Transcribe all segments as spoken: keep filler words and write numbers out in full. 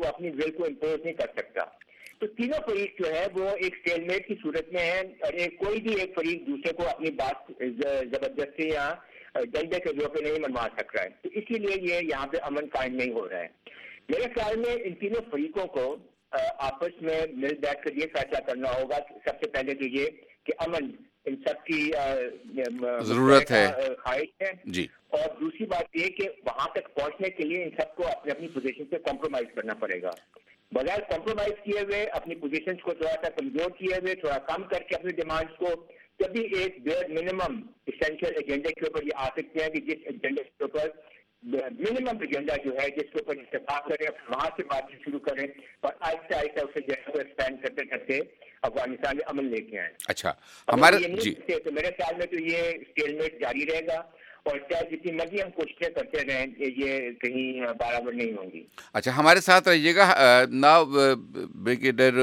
अपनी विल को इम्पोज नहीं कर सकता। तो तीनों फरीक जो है वो एक स्टेलमेट की सूरत में है और एक कोई भी एक फरीक दूसरे को अपनी बात जबरदस्ती या डंडे के जोर पे नहीं मनवा सक रहा है। तो इसीलिए ये यहाँ पे अमन कायम नहीं हो रहा है। मेरे ख्याल में इन तीनों फरीकों को आपस में मिल बैठ कर ये फैसला करना होगा सबसे पहले तो ये कि अमन इन सब की जरूरत है, ख्वाहिश है जी। और दूसरी बात ये कि वहां तक पहुंचने के लिए इन सबको अपनी अपनी पोजीशन पे कॉम्प्रोमाइज करना पड़ेगा। बगैर कॉम्प्रोमाइज किए हुए अपनी पोजीशंस को थोड़ा सा कमजोर किए हुए थोड़ा कम करके अपनी डिमांड्स को तभी एक बेयर मिनिमम इसेंशियल एजेंडे के ऊपर ये आ सकते हैं कि जिस एजेंडे के ऊपर मिनिमम एजेंडा जो है जिसके ऊपर इत्तेफाक करें वहां से बातचीत शुरू करें और आहिस्ता आहिस्ता उसे जैसे को एक्सपेंड करते करते अफगानिस्तान में अमन लेके आए। अच्छा, हमारे जी तो मेरे ख्याल में तो ये स्टेलमेट जारी रहेगा और चाहे जितनी मर्जी हम कोशिशें करते रहें ये कहीं बराबर नहीं होंगी। अच्छा, हमारे साथ रहिएगा नाउ ब्रिगेडियर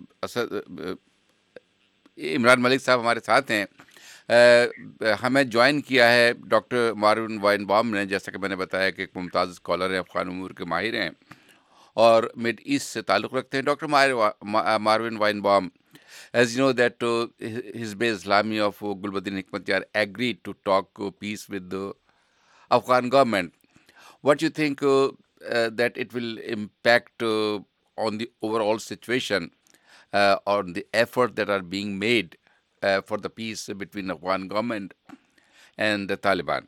इमरान मलिक साहब हमारे साथ हैं। Uh, हमें ज्वाइन किया है डॉक्टर मार्विन वाइनबाम ने, जैसा कि मैंने बताया कि एक मुमताज़ स्कॉलर हैं, अफ़गान उमूर के माहिर हैं और मिड ईस्ट से ताल्लुक़ रखते हैं। Doctor Marvin Weinbaum, as you know that uh, Hizb Islami of uh, Gulbuddin Hikmatyar agreed to talk uh, peace with the Afghan government. What do you think uh, uh, that it will impact uh, on the overall situation, uh, on the effort that are being made uh, for the peace between the Afghan government and the Taliban?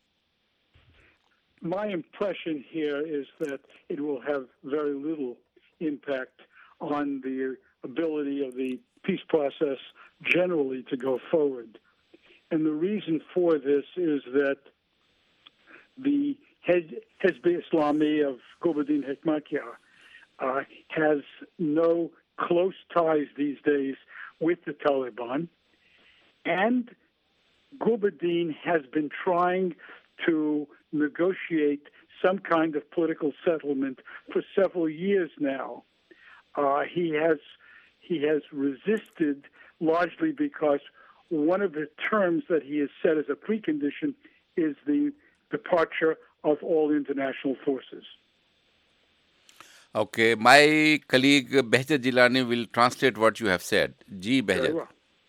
My impression here is that it will have very little impact on the ability of the peace process generally to go forward. And the reason for this is that the Hizb Islami of Gulbuddin Hikmatyar uh, has no close ties these days with the Taliban, and Gulbuddin has been trying to negotiate some kind of political settlement for several years now. Uh, he has he has resisted largely because one of the terms that he has set as a precondition is the departure of all international forces. Okay, my colleague Behzad Jilani will translate what you have said. जी behzad.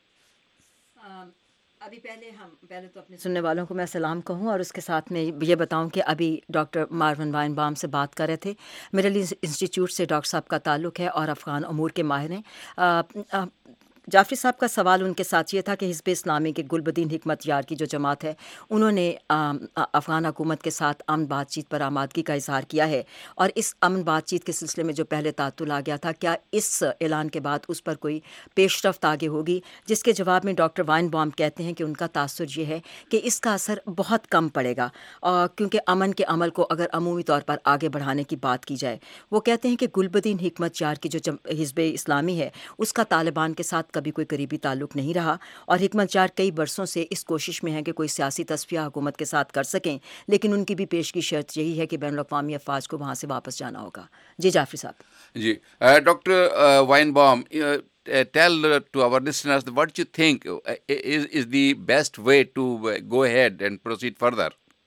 अभी पहले हम पहले तो अपने सुनने वालों को मैं सलाम कहूं और उसके साथ में ये बताऊं कि अभी डॉक्टर मार्विन वाइनबाम से बात कर रहे थे। मिडल ईस्ट इंस्टीट्यूट से डॉक्टर साहब का ताल्लुक़ है और अफ़गान उमूर के माहिर हैं। जाफरी साहब का सवाल उनके साथ ये था कि हिज़्ब इस्लामी के गुलबदीन हिकमतयार की जो जमात है उन्होंने अफ़गान हुकूमत के साथ अमन बातचीत पर आमादगी का इजहार किया है और इस अमन बातचीत के सिलसिले में जो पहले तातुल आ गया था, क्या इस ऐलान के बाद उस पर कोई पेशरफ्त आगे होगी? जिसके जवाब में डॉक्टर वाइनबाम कहते हैं कि उनका तासुर ये है कि इसका असर बहुत कम पड़ेगा और क्योंकि अमन के अमल को अगर अमूमी तौर पर आगे बढ़ाने की बात की जाए, वो कहते हैं कि गुलबदीन हिकमतयार की जो हिज़्ब इस्लामी है उसका तालिबान के साथ कभी कोई करीबी ताल्लुक नहीं रहा और हिकमतयार कई बरसों से इस कोशिश में है कि कोई सियासी तस्फिया हुकूमत के साथ कर सकें, लेकिन उनकी भी पेश की शर्त यही है कि बैनुल-अक़वामी अफ़वाज को वहाँ से वापस जाना होगा। जी जाफरी साहब। जी doctor Weinbaum, tell to our listeners what you think is is the best way to go ahead and proceed further.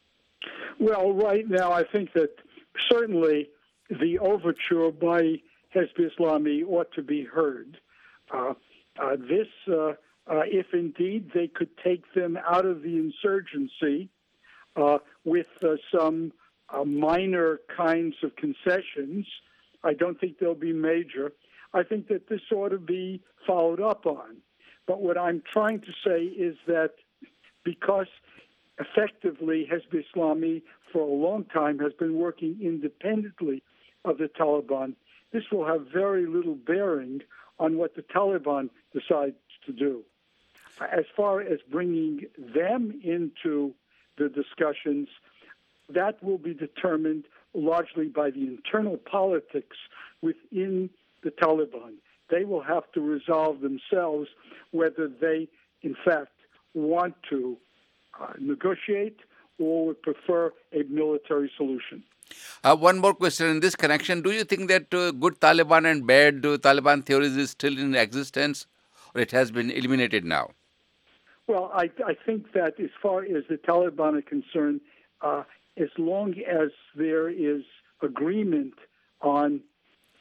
Well, right now I think that certainly the overture by Hizb Islami ought to be heard. Uh, uh, this, uh, uh, if indeed they could take them out of the insurgency uh, with uh, some uh, minor kinds of concessions, I don't think they'll be major. I think that this ought to be followed up on. But what I'm trying to say is that because effectively Hizb Islami for a long time has been working independently of the Taliban, this will have very little bearing on what the Taliban decides to do. As far as bringing them into the discussions, that will be determined largely by the internal politics within the Taliban. They will have to resolve themselves whether they, in fact, want to uh, negotiate or would prefer a military solution. Uh, one more question in this connection. Do you think that uh, good Taliban and bad uh, Taliban theories is still in existence, or it has been eliminated now? Well, I, I think that as far as the Taliban are concerned, uh, as long as there is agreement on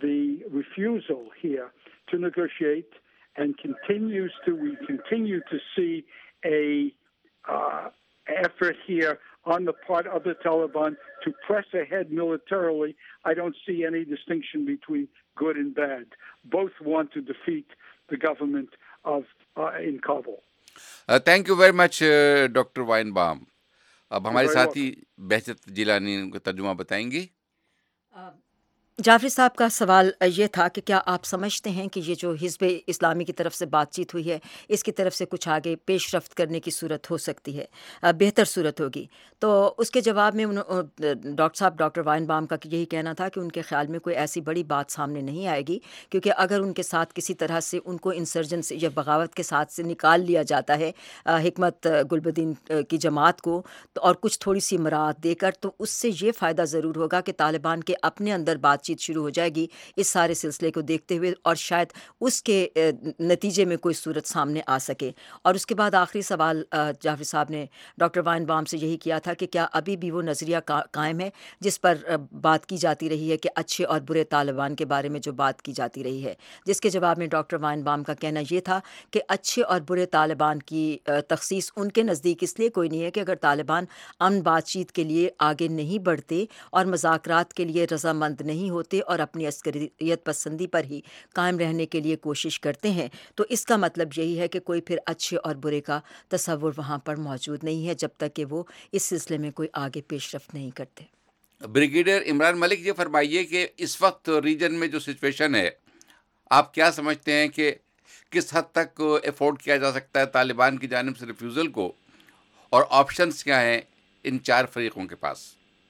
the refusal here to negotiate, and continues to we continue to see a uh, effort here on the part of the Taliban to press ahead militarily. I don't see any distinction between good and bad. Both want to defeat the government of uh, in Kabul. Uh, thank you very much, uh, Doctor Weinbaum. अब हमारे very साथी behzat Jilani उनका तर्जुमा बताएंगी. जाफरी साहब का सवाल ये था कि क्या आप समझते हैं कि ये जो हिज़्ब इस्लामी की तरफ से बातचीत हुई है, इसकी तरफ से कुछ आगे पेशरफ्त करने की सूरत हो सकती है, बेहतर सूरत होगी? तो उसके जवाब में डॉक्टर साहब डॉक्टर वाइनबाम का यही कहना था कि उनके ख़्याल में कोई ऐसी बड़ी बात सामने नहीं आएगी, क्योंकि अगर उनके साथ किसी तरह से उनको इंसर्जेंसी या बगावत के साथ से निकाल लिया जाता है हिकमत गुलबदीन की जमात को, तो और कुछ थोड़ी सी मराहत देकर, तो उससे ये फ़ायदा ज़रूर होगा कि तालिबान के अपने अंदर बात चीत शुरू हो जाएगी इस सारे सिलसिले को देखते हुए, और शायद उसके नतीजे में कोई सूरत सामने आ सके. और उसके बाद आखिरी सवाल जाफरी साहब ने डॉक्टर वाइनबाम से यही किया था कि क्या अभी भी वो नज़रिया का, कायम है जिस पर बात की जाती रही है कि अच्छे और बुरे तालिबान के बारे में जो बात की जाती रही है, जिसके जवाब में डॉक्टर वाइनबाम का कहना ये था कि अच्छे और बुरे तालिबान की तखसीस उनके नज़दीक इसलिए कोई नहीं है कि अगर तालिबान अमन बातचीत के लिए आगे नहीं बढ़ते और मुज़ाकरात के लिए रज़ामंद नहीं होते और अपनी अस्करियत पसंदी पर ही कायम रहने के लिए कोशिश करते हैं, तो इसका मतलब यही है कि कोई फिर अच्छे और बुरे का तसव्वुर वहाँ पर मौजूद नहीं है जब तक कि वो इस सिलसिले में कोई आगे पेशरफ्त नहीं करते. ब्रिगेडियर इमरान मलिक, ये फरमाइए कि इस वक्त रीजन में जो सिचुएशन है, आप क्या समझते हैं कि किस हद तक अफोर्ड किया जा सकता है तालिबान की जानिब से रिफ्यूज़ल को, और ऑप्शंस क्या हैं इन चार फरीकों के पास?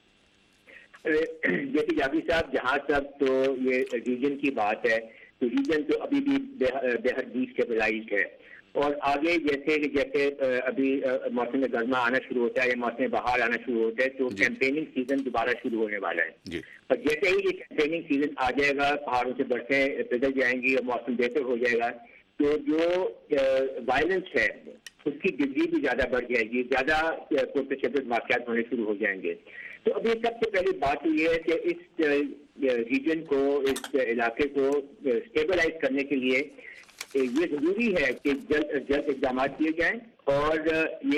जैसे जाफरी साहब, जहाँ तक तो ये रीजन की बात है, तो रीजन तो अभी भी बेहद डिस्टेबलाइज्ड है, और आगे जैसे जैसे अभी मौसम गर्मा आना शुरू होता है या मौसम बहार आना शुरू होता है, तो कैंपेनिंग सीजन दोबारा शुरू होने वाला है. और जैसे ही ये कैंपेनिंग सीजन आ जाएगा, पहाड़ों से बरसें पिघल जाएंगी और मौसम बेहतर हो जाएगा, तो जो वायलेंस है उसकी डिग्री भी ज़्यादा बढ़ जाएगी, ज़्यादा तशद्दुद वाक़यात होने शुरू हो जाएंगे. तो अभी सबसे पहली बात तो ये है कि इस रीजन को, इस इलाके को स्टेबलाइज करने के लिए ये ज़रूरी है कि जल्द जल्द इक़दाम किए जाएं, और ये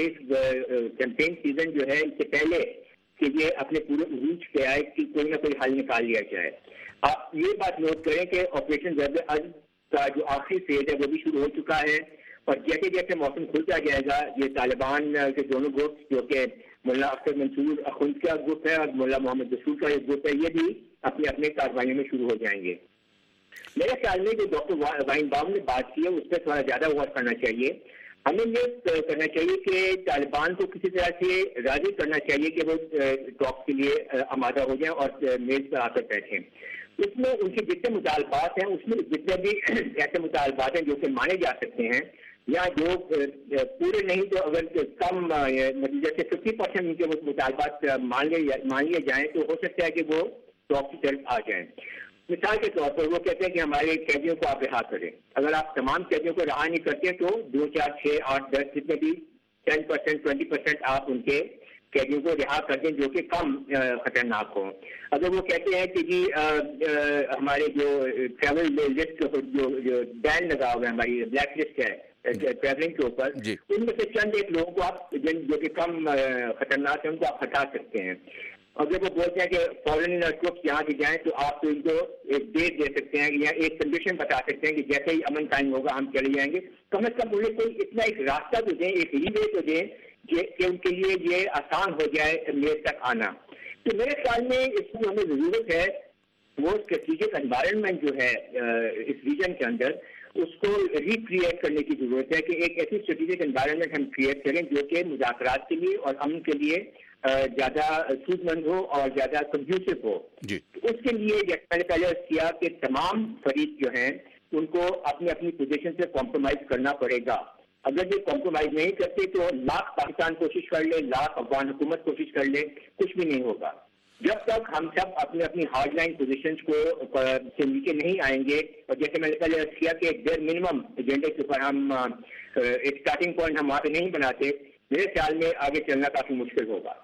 कैंपेन सीजन जो है इससे पहले कि ये अपने पूरे उरूज पे आए कि कोई ना कोई हल निकाल लिया जाए. आप ये बात नोट करें कि ऑपरेशन ज़र्ब अज़ का जो आखिरी फेज है वो भी शुरू हो चुका है, और जैसे जैसे मौसम खुलता जाएगा, ये तालिबान के दोनों ग्रुप, जो कि मुल्ला अख्तर मंसूर अखुंद का ग्रुप है और मुल्ला मोहम्मद रसूल का एक ग्रुप है, ये भी अपने अपने कार्रवाइयों में शुरू हो जाएंगे. मेरे ख्याल में जो डॉक्टर वाइनबाम ने बात की है उस पर थोड़ा ज़्यादा गौर करना चाहिए. हमें ये करना चाहिए कि तालिबान को किसी तरह से राजी करना चाहिए कि वो टॉक के लिए आमादा हो जाएं और मेज पर आकर बैठें. उसमें उनके जितने मुतालबात हैं, उसमें जितने भी ऐसे मुतालबात हैं जो कि माने जा सकते हैं, या जो पूरे नहीं तो अगर कम मतलब जैसे फिफ्टी परसेंट उनके वो मुतालबात मान लिए मान लिए जाएँ, तो हो सकता है कि वो टॉप की तरफ आ जाएँ. मिसाल के तौर पर वो कहते हैं कि हमारे कैदियों को आप रिहा करें. अगर आप तमाम कैदियों को रिहा नहीं करते तो दो चार छः आठ दस जितने भी टेन परसेंट ट्वेंटी परसेंट आप उनके कैदियों को रिहा कर दें जो कि कम खतरनाक हो. अगर वो कहते हैं कि जी आ, आ, हमारे जो ट्रैवल लिस्ट जो जो बैन लगा हुआ है, हमारी ब्लैक लिस्ट है ट्रैवलिंग के ऊपर, उनमें से चंद एक लोगों को आप जो कि कम खतरनाक है उनको आप हटा सकते हैं. अगर वो बोलते हैं कि फॉरेन ट्रुप्स यहाँ से जाएं, तो आप तो इनको एक डेट दे सकते हैं या एक कंडीशन बता सकते हैं कि जैसे ही अमन कायम होगा हम चले जाएंगे. कम अज कम उन्हें कोई इतना एक रास्ता तो दें, एक रीवे तो दें कि उनके लिए ये आसान हो जाए मेज तक आना. तो मेरे ख्याल में इसमें हमें ज़रूरत है वो स्ट्रेटेजिक एनवायरनमेंट जो है इस रीजन के अंदर, उसको रिक्रिएट करने की ज़रूरत है कि एक ऐसी स्ट्रेटेजिक एनवायरनमेंट हम क्रिएट करें जो कि मुज़ाकरात के लिए और अमन के लिए ज़्यादा सूदमंद हो और ज़्यादा कंड्यूसिव हो. उसके लिए जैसे मैंने पहले किया कि तमाम फरीक जो हैं उनको अपनी अपनी पोजीशन से कॉम्प्रोमाइज़ करना पड़ेगा. अगर ये कॉम्प्रोमाइज़ नहीं करते तो लाख पाकिस्तान कोशिश कर ले, लाख अफगान हुकूमत कोशिश कर ले, कुछ भी नहीं होगा. जब तक हम सब अपनी अपनी हार्ड लाइन पोजिशंस को से नीचे नहीं आएंगे, और जैसे मैंने पहले किया कि एक डेर मिनिमम एजेंडे के ऊपर हम एक स्टार्टिंग पॉइंट हम वहाँ पे नहीं बनाते, मेरे ख्याल में आगे चलना काफ़ी मुश्किल होगा.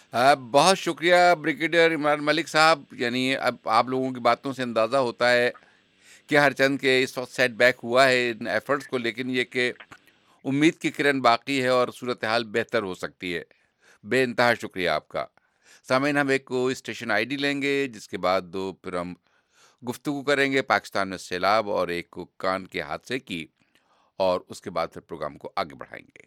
بہت شکریہ بریگیڈیئر عمران ملک صاحب. یعنی اب آپ لوگوں کی باتوں سے اندازہ ہوتا ہے کہ ہر چند کے اس وقت سیٹ بیک ہوا ہے ان ایفرٹس کو, لیکن یہ کہ امید کی کرن باقی ہے اور صورتحال بہتر ہو سکتی ہے. بے انتہا شکریہ آپ کا. سامعین, ہم ایک کو اسٹیشن آئی ڈی لیں گے, جس کے بعد دو پھر ہم گفتگو کریں گے پاکستان میں سیلاب اور ایک کو کان کے حادثے کی, اور اس کے بعد پھر پروگرام کو آگے بڑھائیں گے.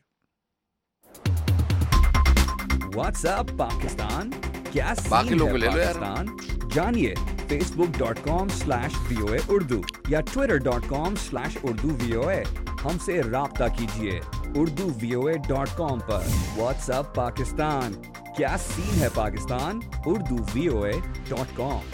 واٹس ایپ پاکستان, کیا باقی سین لوگوں ہے لے لو یار. پاکستان, جانیے Facebook dot com slash V O A Urdu یا Twitter dot com slash Urdu V O A. ہم سے رابطہ کیجیے Urdu V O A dot com پر. واٹس ایپ پاکستان, کیا سین ہے Pakistan, Urdu V O A dot com.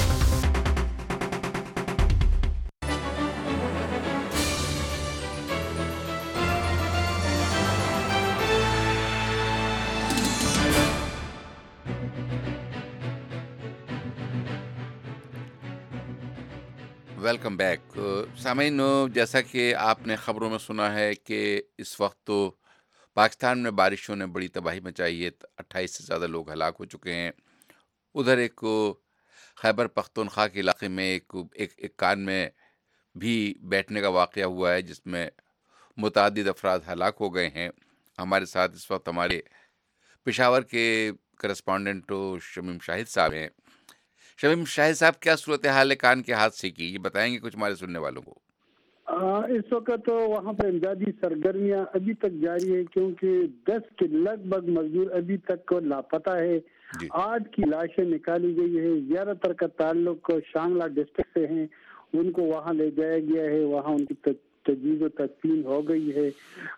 Welcome back. سامعین, جیسا کہ آپ نے خبروں میں سنا ہے کہ اس وقت تو پاکستان میں بارشوں نے بڑی تباہی مچائی ہے, اٹھائیس سے زیادہ لوگ ہلاک ہو چکے ہیں. ادھر ایک خیبر پختونخوا کے علاقے میں ایک ایک, ایک کان میں بھی بیٹھنے کا واقعہ ہوا ہے, جس میں متعدد افراد ہلاک ہو گئے ہیں. ہمارے ساتھ اس وقت ہمارے پشاور کے کرسپونڈنٹ شمیم شاہد صاحب ہیں. شمیم شاہد صاحب, کیا صورتحال ہے کان کے حادثے کی, یہ بتائیں گے کچھ ہمارے سننے والوں کو؟ اس وقت تو وہاں پر امدادی سرگرمیاں ابھی تک جاری ہے, کیونکہ دس کے لگ بھگ مزدور ابھی تک لاپتہ ہے. جی. آٹھ کی لاشیں نکالی گئی ہے. زیادہ تر کا تعلق شانگلہ ڈسٹرکٹ سے ہیں, ان کو وہاں لے جایا گیا ہے, وہاں ان کی تجویز و تدفین ہو گئی ہے.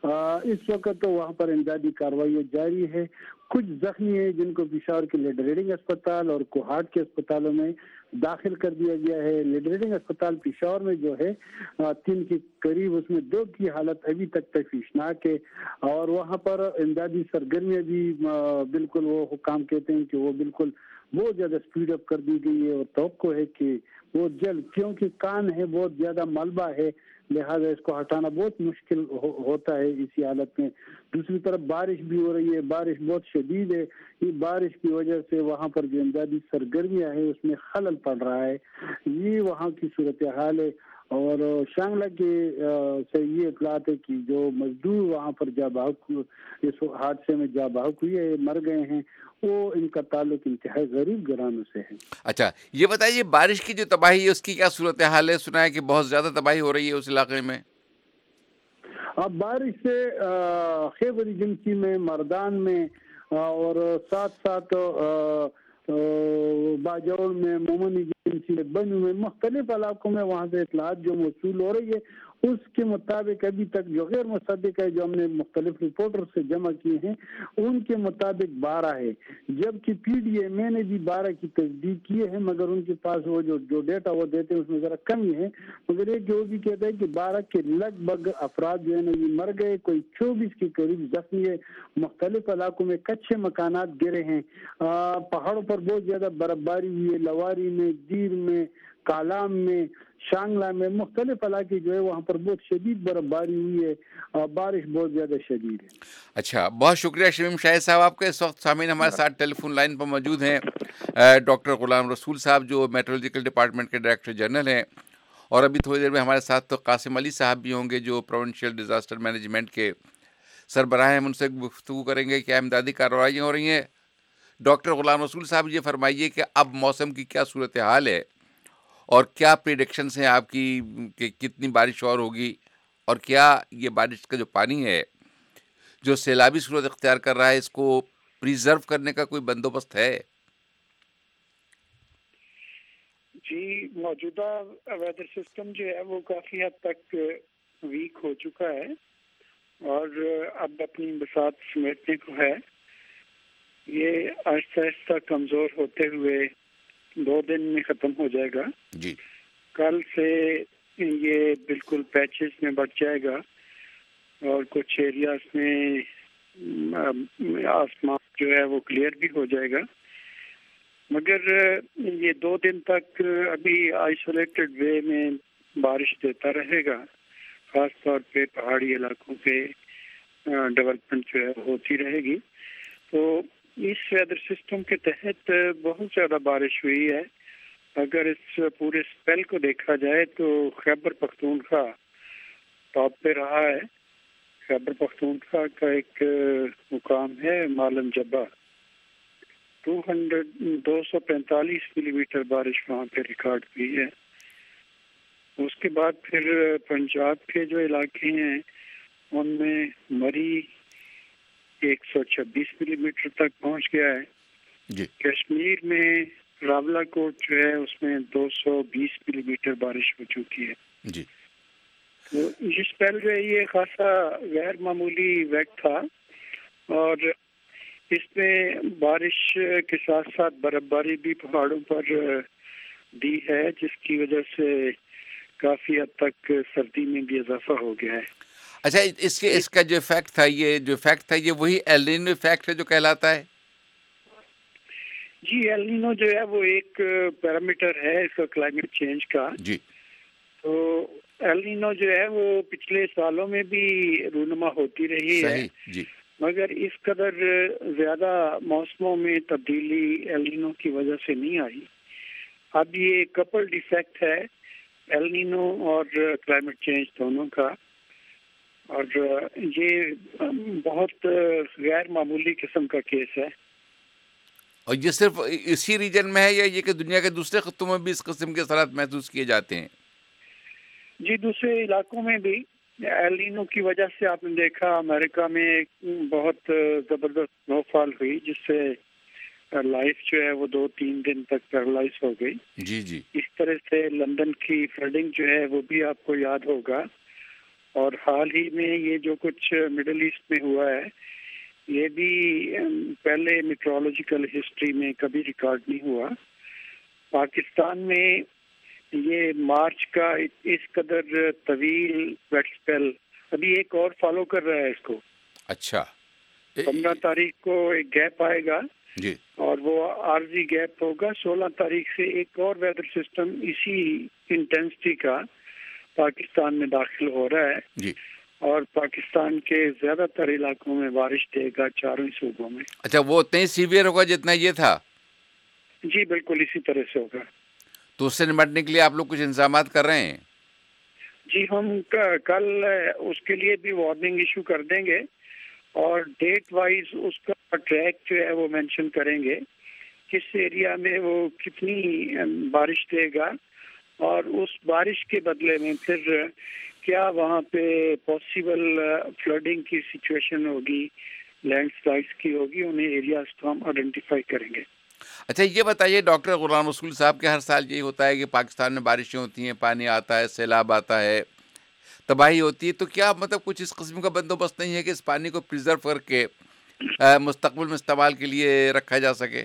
اس وقت تو وہاں پر امدادی کارروائیاں جاری ہے. کچھ زخمی ہیں جن کو پشاور کے لیڈ ریڈنگ اسپتال اور کوہاٹ کے اسپتالوں میں داخل کر دیا گیا ہے. لیڈ ریڈنگ اسپتال پشاور میں جو ہے تین کے قریب, اس میں دو کی حالت ابھی تک تشویشناک ہے, اور وہاں پر امدادی سرگرمیاں بھی بالکل وہ حکام کہتے ہیں کہ وہ بالکل بہت زیادہ سپیڈ اپ کر دی گئی ہے, اور توقع ہے کہ بہت جلد, کیونکہ کان ہے بہت زیادہ ملبہ ہے, لہذا اس کو ہٹانا بہت مشکل ہوتا ہے اسی حالت میں. دوسری طرف بارش بھی ہو رہی ہے, بارش بہت شدید ہے. یہ بارش کی وجہ سے وہاں پر جو امدادی سرگرمیاں ہیں اس میں خلل پڑ رہا ہے. یہ وہاں کی صورتحال ہے. اور شانگلہ کے سے یہ اطلاعات ہے کہ جو مزدور وہاں پر جا بحق اس حادثے میں جا بحق ہوئے مر گئے ہیں, وہ ان کا تعلق انتہائی غریب گھرانوں سے ہے. اچھا, یہ بتائیے بارش کی جو تباہی ہے اس کی کیا صورتحال ہے؟ سنا ہے کہ بہت زیادہ تباہی ہو رہی ہے اس علاقے میں. اب بارش سے خیبر ایجنسی میں, مردان میں, اور ساتھ ساتھ باجوڑ میں, مومن ایجنسی میں, بنو میں, مختلف علاقوں میں وہاں سے اطلاعات جو موصول ہو رہی ہے اس کے مطابق ابھی تک جو غیر مصدق ہے جو ہم نے مختلف رپورٹر سے جمع کیے ہیں ان کے مطابق بارہ ہے, جبکہ پی ڈی اے میں نے بھی بارہ کی تصدیق کی ہے, مگر ان کے پاس وہ جو جو ڈیٹا وہ دیتے ہیں اس میں ذرا کمی ہے. مگر ایک جو بھی کہتا ہے کہ بارہ کے لگ بھگ افراد جو ہے نا یہ مر گئے, کوئی چوبیس کے قریب زخمی ہے. مختلف علاقوں میں کچے مکانات گرے ہیں, پہاڑوں پر بہت زیادہ برف باری ہوئی ہے, لواری میں, دیر میں, کالام میں, شانگلہ میں, مختلف علاقے جو ہے وہاں پر بہت شدید برف باری ہوئی ہے, بارش بہت زیادہ شدید ہے. اچھا, بہت شکریہ شمیم شاہد صاحب آپ کے. اس وقت سامعین ہمارے ساتھ ٹیلی فون لائن پر موجود ہیں ڈاکٹر غلام رسول صاحب جو میٹرولوجیکل ڈپارٹمنٹ کے ڈائریکٹر جنرل ہیں, اور ابھی تھوڑی دیر میں ہمارے ساتھ تو قاسم علی صاحب بھی ہوں گے جو پروونشل ڈیزاسٹر مینجمنٹ کے سربراہ ہیں. ہم ان سے گفتگو کریں گے کیا امدادی کارروائیاں ہو رہی ہیں. ڈاکٹر غلام رسول صاحب یہ فرمائیے کہ اب موسم کی کیا صورتحال ہے اور کیا پریڈکشنز ہیں آپ کی کہ کتنی بارش اور ہوگی, اور کیا یہ بارش کا جو پانی ہے جو سیلابی صورت اختیار کر رہا ہے اس کو پریزرو کرنے کا کوئی بندوبست ہے؟ جی, موجودہ ویدر سسٹم جو ہے وہ کافی حد تک ویک ہو چکا ہے اور اب اپنی بساط سمیٹنے کو ہے. یہ آہستہ آہستہ کمزور ہوتے ہوئے دو دن میں ختم ہو جائے گا. جی, کل سے یہ بالکل پیچز میں بڑھ جائے گا اور کچھ ایریاز میں آسمان جو ہے وہ کلیئر بھی ہو جائے گا. مگر یہ دو دن تک ابھی آئسولیٹڈ وے میں بارش دیتا رہے گا, خاص طور پہ پہاڑی علاقوں پہ ڈیولپمنٹ جو ہے ہوتی رہے گی. تو اس ویدر سسٹم کے تحت بہت زیادہ بارش ہوئی ہے. اگر اس پورے اسپیل کو دیکھا جائے تو خیبر پختونخوا ٹاپ پہ رہا ہے. خیبر پختونخوا کا ایک مقام ہے مالم جبہ, دو ہنڈریڈ دو سو پینتالیس ملی میٹر بارش وہاں پہ ریکارڈ ہوئی ہے. اس کے بعد پھر پنجاب کے جو علاقے ہیں ان میں مری ایک سو چھبیس ملی میٹر تک پہنچ گیا ہے. جی. کشمیر میں راولا کوٹ جو ہے اس میں دو سو بیس ملی میٹر بارش ہو چکی ہے. جی. تو یہ اسپیل جو ہے یہ خاصا غیر معمولی وقت تھا, اور اس میں بارش کے ساتھ ساتھ برف باری بھی پہاڑوں پر دی ہے, جس کی وجہ سے کافی حد تک سردی میں بھی اضافہ ہو گیا ہے. اچھا, اس کے اس کا جو فیکٹ تھا یہ جو فیکٹ تھا یہ وہی ایل نینو فیکٹ ہے جو کہلاتا ہے؟ جی, ایل نینو جو ہے وہ ایک پیرامیٹر ہے اس کا کلائمیٹ چینج کا. جی. تو ایل نینو جو ہے وہ پچھلے سالوں میں بھی رونما ہوتی رہی ہے. جی. مگر اس قدر زیادہ موسموں میں تبدیلی ایل نینو کی وجہ سے نہیں آئی. اب یہ کپلڈ ایفیکٹ ہے ایل نینو اور کلائمیٹ چینج دونوں کا, اور یہ بہت غیر معمولی قسم کا کیس ہے. اور یہ صرف اسی ریجن میں ہے یا یہ کہ دنیا کے دوسرے خطوں میں بھی اس قسم کے اثرات محسوس کیے جاتے ہیں؟ جی, دوسرے علاقوں میں بھی ایل نینو کی وجہ سے آپ نے دیکھا امریکہ میں بہت زبردست سنو فال ہوئی, جس سے لائف جو ہے وہ دو تین دن تک پیرالائز ہو گئی. جی جی. اس طرح سے لندن کی فلڈنگ جو ہے وہ بھی آپ کو یاد ہوگا, اور حال ہی میں یہ جو کچھ مڈل ایسٹ میں ہوا ہے یہ بھی پہلے میٹرولوجیکل ہسٹری میں کبھی ریکارڈ نہیں ہوا. پاکستان میں یہ مارچ کا اس قدر طویل ویٹ اسپیل ابھی ایک اور فالو کر رہا ہے اس کو. اچھا. پندرہ تاریخ کو ایک گیپ آئے گا جی, اور وہ عارضی گیپ ہوگا. سولہ تاریخ سے ایک اور ویدر سسٹم اسی انٹینسٹی کا پاکستان میں داخل ہو رہا ہے. جی. اور پاکستان کے زیادہ تر علاقوں میں بارش دے گا, چاروں صوبوں میں. اچھا, وہ اتنا ہی سیویئر ہوگا جتنا یہ تھا؟ جی بالکل اسی طرح سے ہوگا. تو اس سے نمٹنے کے لیے آپ لوگ کچھ انتظامات کر رہے ہیں؟ جی, ہم کل اس کے لیے بھی وارننگ ایشو کر دیں گے, اور ڈیٹ وائز اس کا ٹریک جو ہے وہ مینشن کریں گے, کس ایریا میں وہ کتنی بارش دے گا, اور اس بارش کے بدلے میں پھر کیا وہاں پہ پاسبل فلڈنگ کی سچویشن ہوگی, لینڈ سلائڈس کی ہوگی, انہیں ایریاز کو ہم آئیڈینٹیفائی کریں گے. اچھا, یہ بتائیے ڈاکٹر غلام رسول صاحب کہ ہر سال یہی ہوتا ہے کہ پاکستان میں بارشیں ہوتی ہیں, پانی آتا ہے, سیلاب آتا ہے, تباہی ہوتی ہے, تو کیا مطلب کچھ اس قسم کا بندوبست نہیں ہے کہ اس پانی کو پریزرو کر کے مستقبل میں استعمال کے لیے رکھا جا سکے؟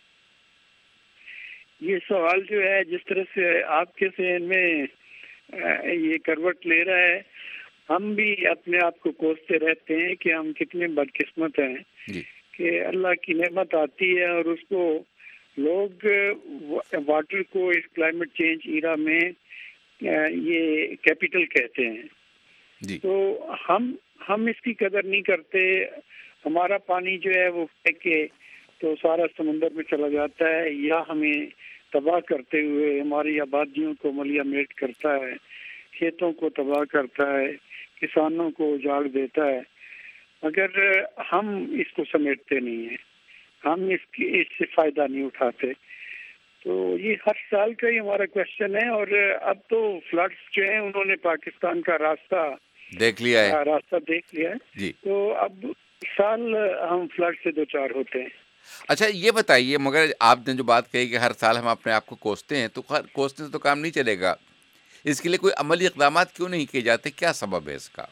یہ سوال جو ہے جس طرح سے آپ کے ذہن میں یہ کروٹ لے رہا ہے, ہم بھی اپنے آپ کو کوستے رہتے ہیں کہ ہم کتنے بدقسمت ہیں. جی. کہ اللہ کی نعمت آتی ہے اور اس کو لوگ واٹر کو اس کلائمیٹ چینج ایرا میں یہ کیپٹل کہتے ہیں. جی. تو ہم ہم اس کی قدر نہیں کرتے. ہمارا پانی جو ہے وہ پھینکے تو سارا سمندر میں چلا جاتا ہے, یا ہمیں تباہ کرتے ہوئے ہماری آبادیوں کو ملیا میٹ کرتا ہے, کھیتوں کو تباہ کرتا ہے, کسانوں کو اجاڑ دیتا ہے. مگر ہم اس کو سمیٹتے نہیں ہیں, ہم اس کی اس سے فائدہ نہیں اٹھاتے. تو یہ ہر سال کا ہی ہمارا کوشچن ہے, اور اب تو فلڈس جو ہیں انہوں نے پاکستان کا راستہ دیکھ لیا ہے راستہ دیکھ لیا ہے. جی. تو اب سال ہم فلڈ سے دو چار ہوتے ہیں. اچھا, یہ بتائیے, مگر آپ نے جو بات کہی کہ ہر سال ہم اپنے آپ کو کوستے ہیں, تو کوستے سے تو کام نہیں چلے گا. اس کے لیے کوئی عملی اقدامات کیوں نہیں کیے جاتے؟ کیا سبب ہے اس کا؟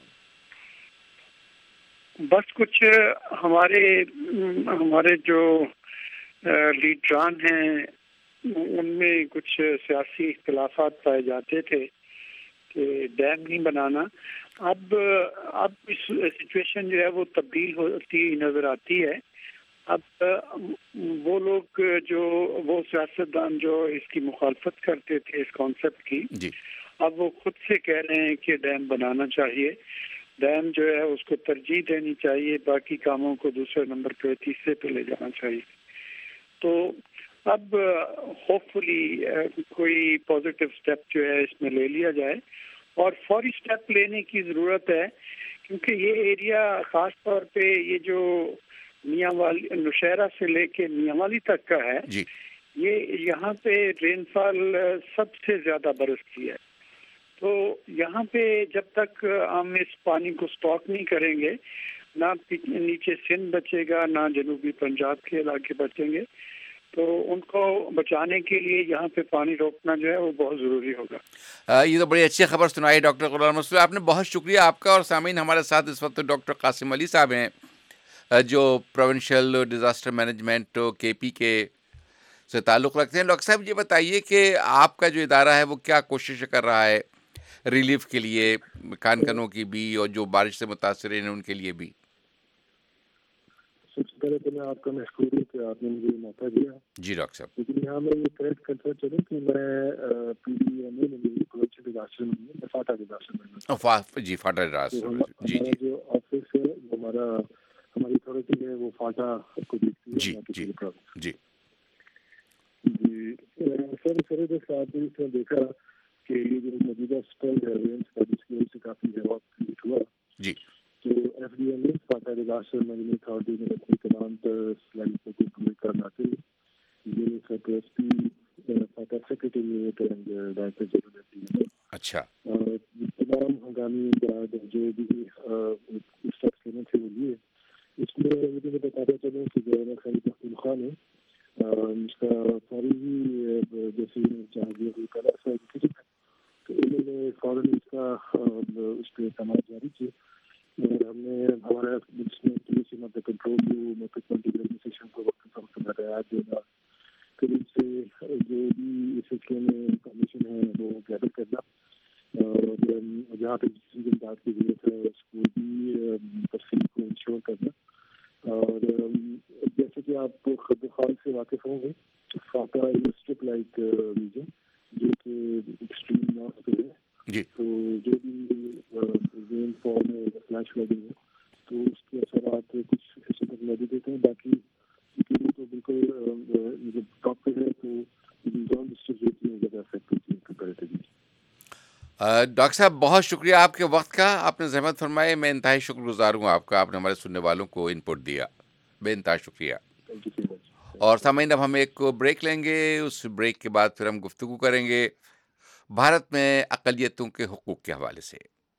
بس کچھ ہمارے ہمارے جو لیڈران ہیں ان میں کچھ سیاسی اختلافات پائے جاتے تھے کہ ڈیم نہیں بنانا. اب اب اس سچویشن جو ہے وہ تبدیل ہوتی نظر آتی ہے. اب وہ لوگ جو وہ سیاستدان جو اس کی مخالفت کرتے تھے اس کانسیپٹ کی, جی, اب وہ خود سے کہہ رہے ہیں کہ ڈیم بنانا چاہیے. دین جو ہے اس کو ترجیح دینی چاہیے، باقی کاموں کو دوسرے نمبر پہ تیسرے پہ لے جانا چاہیے. تو اب ہوپ فلی کوئی پازیٹیو اسٹیپ جو ہے اس میں لے لیا جائے، اور فوری اسٹیپ لینے کی ضرورت ہے، کیونکہ یہ ایریا خاص طور پہ یہ جو میاں والی نوشہرہ سے لے کے میاں والی تک کا ہے جی یہ یہاں پہ رین فال سب سے زیادہ برستی ہے. تو یہاں پہ جب تک ہم اس پانی کو اسٹاک نہیں کریں گے، نہ نیچے سندھ بچے گا، نہ جنوبی پنجاب کے علاقے بچیں گے. تو ان کو بچانے کے لیے یہاں پہ پانی روکنا جو ہے وہ بہت ضروری ہوگا. آ, یہ تو بڑی اچھی خبر سنائی ڈاکٹر غلام رسول. آپ نے بہت شکریہ آپ کا. اور سامعین، ہمارے ساتھ اس وقت ڈاکٹر قاسم علی صاحب ہیں جو پروونشل ڈیزاسٹر مینجمنٹ کے پی کے سے تعلق رکھتے ہیں. ڈاکٹر صاحب یہ بتائیے کہ آپ کا جو ادارہ ہے وہ کیا کوشش کر رہا ہے ریلیف کے لیے، کانکنوں کی بھی اور جو بارش سے متاثرین ہیں ان کے لیے بھی؟ سب سے پہلے تو میں آپ کا مشکور ہوں کہ آپ نے مجھے موقع دیا. جی ڈاکٹر صاحب. لیکن یہاں میں یہ کریکٹ کرتا چلوں کہ میں پی ڈی ایم اے میں پروونشل ڈیزاسٹر مینجمنٹ میں فاٹا ڈیزاسٹر مینجمنٹ جی فاٹا ڈیزاسٹر جی جی جو آفس ہے وہ ہمارا ہماری اتھارٹی ہے وہ فاٹا کو دیکھتی ہے. جی جی جی جی سر سر ساتھ اس نے دیکھا کہ یہ جو موجودہ اسپیل ہے رینز کا جس کی وجہ سے کافی جواب کریٹ ہوا جی تو F D M A FATA disaster management authority نے اپنی تمام سلائڈوں کو پوری کرنا تھے. یہ سرپرستی FATA secretariat and director general F D M A. اچھا. اور تمام ہنگامی اقدامات جو بھی اسٹیپس لینے تھے وہ لیے. اس میں مجھے میں بتاتا چلوں کہ گورنر خالد پختونخوا نے اس کا فوری ہی جیسے چاہیے کرا سر تو انہوں نے فوراً اس کا اس پہ اقدامات جاری کیے. ہم نے ہمارا کنٹرول ایڈمنسٹریشن کو وقت وقت ہدایات دینا، پھر ان سے جو بھی اس سلسلے میں انفارمیشن ہے وہ گیدر کرنا، اور جہاں پہ جس امداد کی ضرورت ہے اس کو بھی تفصیل کو انشور کرنا. اور جیسے کہ آپ خود بخال سے واقف ہوں گے، فاٹا اسٹرپ لائٹ ریجن جو کہ ایکسٹریم نارتھ پہ ہے، تو جو بھی رین فال ہے فلیش فلڈنگ ہے تو اس کے اثرات کچھ حصوں تک لگے دیتے ہیں. باقی تو بالکل ٹاپ پہ ہے تو زون ڈسٹرکٹ ہوتی ہے زیادہ افیکٹ ہوتی ہے کمپیریٹیولی. ڈاکٹر صاحب بہت شکریہ آپ کے وقت کا، آپ نے زحمت فرمائے. میں انتہائی شکر گزار ہوں آپ کا، آپ نے ہمارے سننے والوں کو ان پٹ دیا. بے انتہا شکریہ. اور سامعین اب ہم ایک بریک لیں گے، اس بریک کے بعد پھر ہم گفتگو کریں گے بھارت میں اقلیتوں کے حقوق کے حوالے سے.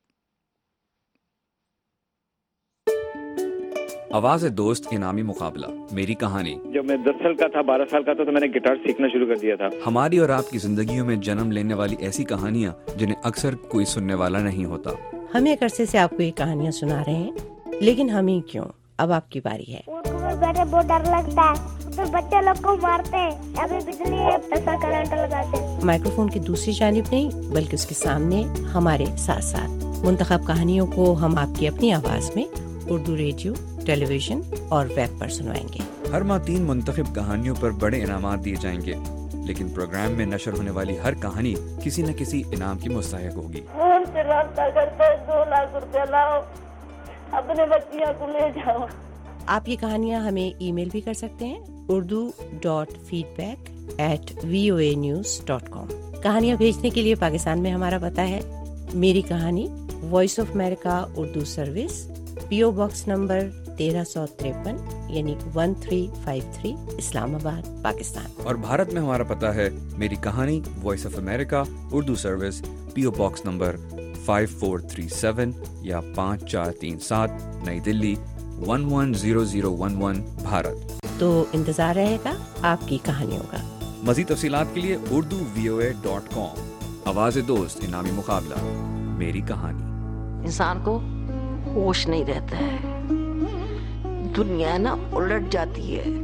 آواز دوست انعامی مقابلہ میری کہانی. جب میں دس سال کا تھا، بارہ سال کا تھا تو میں نے گٹار سیکھنا شروع کر دیا تھا. ہماری اور آپ کی زندگیوں میں جنم لینے والی ایسی کہانیاں جنہیں اکثر کوئی سننے والا نہیں ہوتا. ہم ایک عرصے سے آپ کو یہ کہانیاں سنا رہے ہیں، لیکن ہم ہی کیوں، اب آپ کی باری ہے. بیٹھے بہت ڈر لگتا ہے، تو بچے لوگ کو مارتے ہیں، ابھی بجلی ہے ایسا کرنٹ لگاتے ہیں. مائکروفون کی دوسری جانب نہیں بلکہ اس کے سامنے ہمارے ساتھ ساتھ منتخب کہانیوں کو ہم آپ کی اپنی آواز میں اردو ریڈیو، ٹیلی ویژن اور ویب پر سنوائیں گے. ہر ماہ تین منتخب کہانیوں پر بڑے انعامات دیے جائیں گے، لیکن پروگرام میں نشر ہونے والی ہر کہانی کسی نہ کسی انعام کی مستحق ہوگی. فون سے رابطہ کرتے دو لاکھ روپے لاؤ، اپنے بچیاں کو لے جاؤ. آپ یہ کہانیاں ہمیں ای میل بھی کر سکتے ہیں، Urdu dot feedback at V O A news dot com. کہانیاں بھیجنے کے لیے پاکستان میں ہمارا پتہ ہے میری کہانی، voice of America Urdu service, P O box number تیرہ سو تریپن یعنی one three five three, Islamabad, Pakistan. اور بھارت میں ہمارا پتہ ہے میری کہانی، voice of America Urdu service, P O box number five four three seven یا پانچ چار تین سات، New Delhi one one zero zero one one, Bharat. تو انتظار رہے گا آپ کی کہانیوں کا. مزید تفصیلات کے لیے Urdu V O A dot کام. آواز دوست انعامی مقابلہ میری کہانی. انسان کو ہوش نہیں رہتا ہے، دنیا نا الٹ جاتی ہے.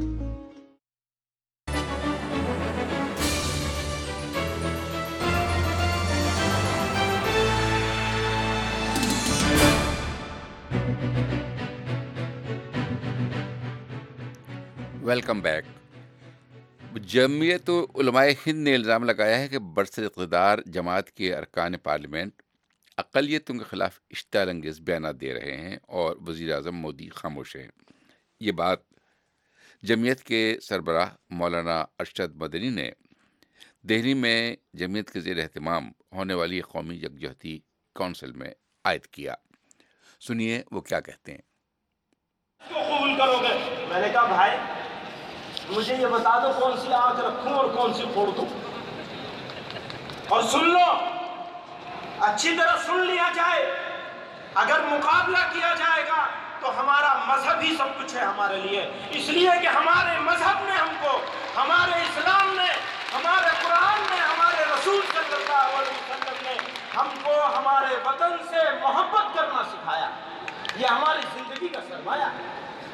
Welcome back. جمعیت علماء ہند نے الزام لگایا ہے کہ برسر اقتدار جماعت کے ارکان پارلیمنٹ اقلیتوں کے خلاف اشتعال انگیز بیانات دے رہے ہیں اور وزیر اعظم مودی خاموش ہیں۔ یہ بات جمعیت کے سربراہ مولانا ارشد مدنی نے دہلی میں جمعیت کے زیر اہتمام ہونے والی قومی یکجہتی کونسل میں عائد کیا۔ سنیے وہ کیا کہتے ہیں۔ کو قبول کرو گے؟ میں نے کہا بھائی مجھے یہ بتا دو کون سی آنکھ رکھوں اور کون سی پھوڑ دوں، اور سن لو، اچھی طرح سن لیا جائے، اگر مقابلہ کیا جائے گا تو ہمارا مذہب ہی سب کچھ ہے ہمارے لیے، اس لیے کہ ہمارے مذہب نے ہم کو، ہمارے اسلام نے، ہمارے قرآن نے، ہمارے رسول صلی اللہ علیہ وسلم نے ہم کو ہمارے وطن سے محبت کرنا سکھایا۔ یہ ہماری زندگی کا سرمایہ ہے،